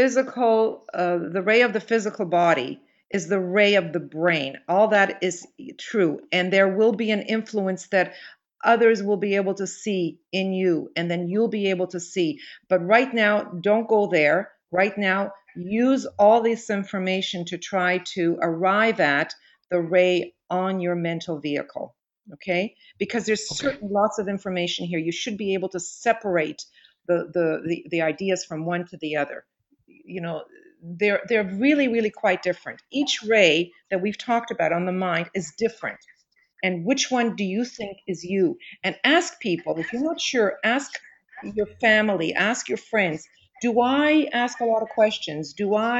ray of the physical body is the ray of the brain. All that is true, and there will be an influence that others will be able to see in you, and then you'll be able to see. But right now, don't go there. Right now, use all this information to try to arrive at the ray on your mental vehicle. Okay, because there's certain lots of information here. You should be able to separate the ideas from one to the other. You know, they're really, really quite different. Each ray that we've talked about on the mind is different. And which one do you think is you? And ask people, if you're not sure, ask your family, ask your friends. Do I ask a lot of questions?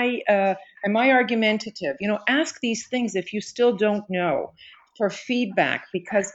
Am I argumentative? You know, ask these things if you still don't know, for feedback, because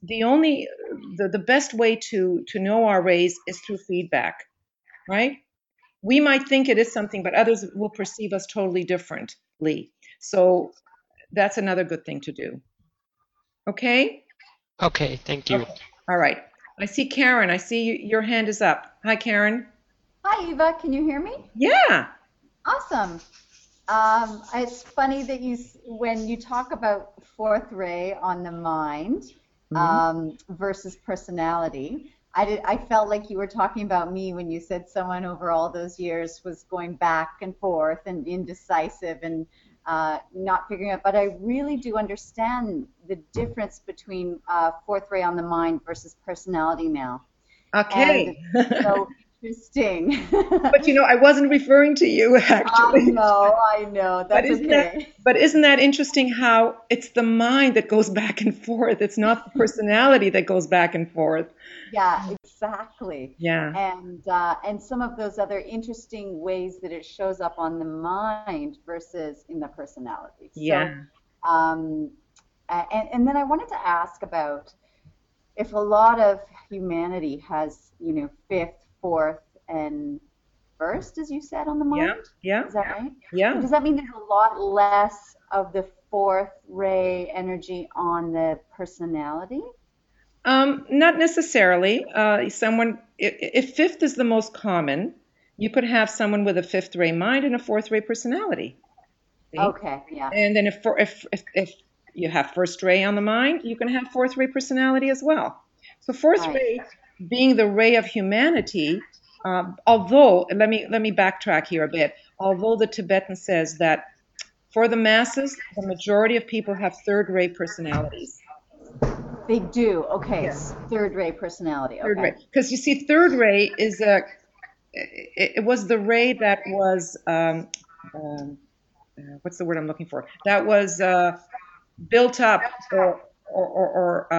the best way to know our rays is through feedback, right? We might think it is something, but others will perceive us totally differently. So that's another good thing to do. Okay? Okay, thank you. Okay. All right. I see Karen. I see your hand is up. Hi, Karen. Hi, Eva. Can you hear me? Yeah. Awesome. It's funny that when you talk about fourth ray on the mind versus personality, I felt like you were talking about me when you said someone over all those years was going back and forth and indecisive and not figuring out. But I really do understand the difference between fourth ray on the mind versus personality now. Okay. And so interesting. But you know, I wasn't referring to you, actually. I know. That's okay. But isn't that interesting how it's the mind that goes back and forth? It's not the personality that goes back and forth. Yeah, exactly. Yeah. And some of those other interesting ways that it shows up on the mind versus in the personality. Yeah. So, and then I wanted to ask about if a lot of humanity has, fifth, fourth, and first, as you said, on the mind? Yeah. Is that right? Yeah. So does that mean there's a lot less of the fourth ray energy on the personality? Not necessarily. If fifth is the most common, you could have someone with a fifth ray mind and a fourth ray personality. See? Okay, yeah. And then if you have first ray on the mind, you can have fourth ray personality as well. So fourth Right. ray being the ray of humanity, although let me backtrack here a bit. Although the Tibetan says that for the masses, the majority of people have third ray personalities. They do. Okay. Yes. Third ray personality. Third Okay. ray, because you see, third ray is it was the ray that was what's the word I'm looking for? That was built up or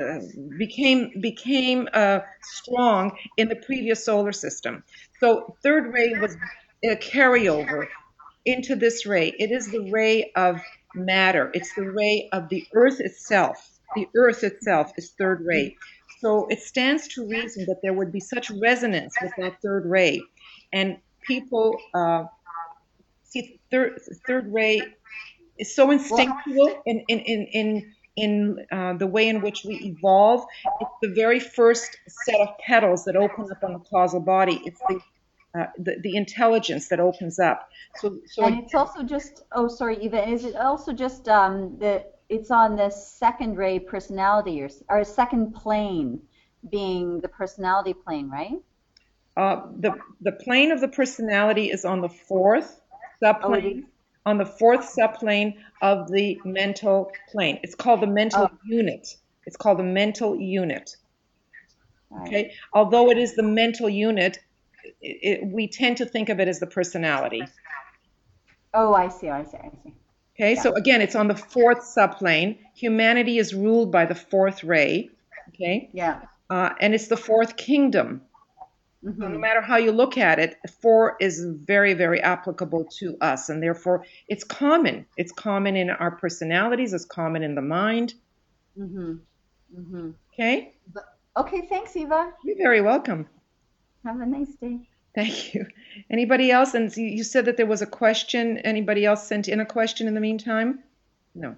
became strong in the previous solar system. So third ray was a carryover into this ray. It is the ray of matter. It's the ray of the earth itself. The earth itself is third ray. So it stands to reason that there would be such resonance with that third ray. And people see third ray is so instinctual in the way in which we evolve. It's the very first set of petals that open up on the causal body. It's the intelligence that opens up. So And it's also just, oh, sorry, Eva, is it also just that it's on the second ray personality or second plane being the personality plane, right? the plane of the personality is on the fourth subplane. Oh, On the fourth subplane of the mental plane. It's called the mental unit. It's called the mental unit. Okay? Although it is the mental unit, we tend to think of it as the personality. Oh, I see. Okay, so again, it's on the fourth subplane. Humanity is ruled by the fourth ray. Okay? Yeah. And it's the fourth kingdom. Mm-hmm. So no matter how you look at it, 4 is very, very applicable to us, and therefore it's common. It's common in our personalities. It's common in the mind. Mm-hmm. Mm-hmm. Okay? Okay, thanks, Eva. You're very welcome. Have a nice day. Thank you. Anybody else? And you said that there was a question. Anybody else sent in a question in the meantime? No.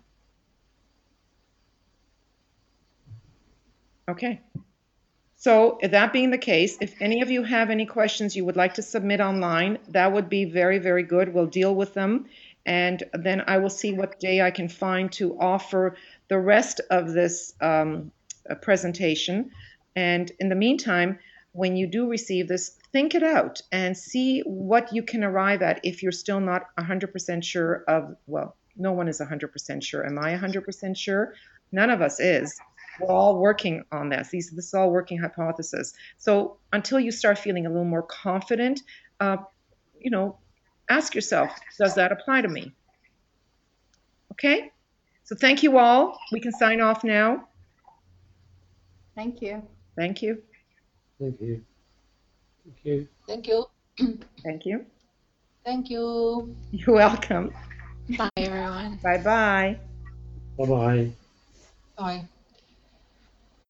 Okay. So that being the case, if any of you have any questions you would like to submit online, that would be very, very good. We'll deal with them. And then I will see what day I can find to offer the rest of this presentation. And in the meantime, when you do receive this, think it out and see what you can arrive at if you're still not 100% sure of, well, no one is 100% sure. Am I 100% sure? None of us is. We're all working on this. This is all working hypothesis. So until you start feeling a little more confident, ask yourself, does that apply to me? Okay? So thank you all. We can sign off now. Thank you. Thank you. Thank you. Thank you. Thank you. Thank you. Thank you. You're welcome. Bye, everyone. Bye-bye. Bye-bye. Bye.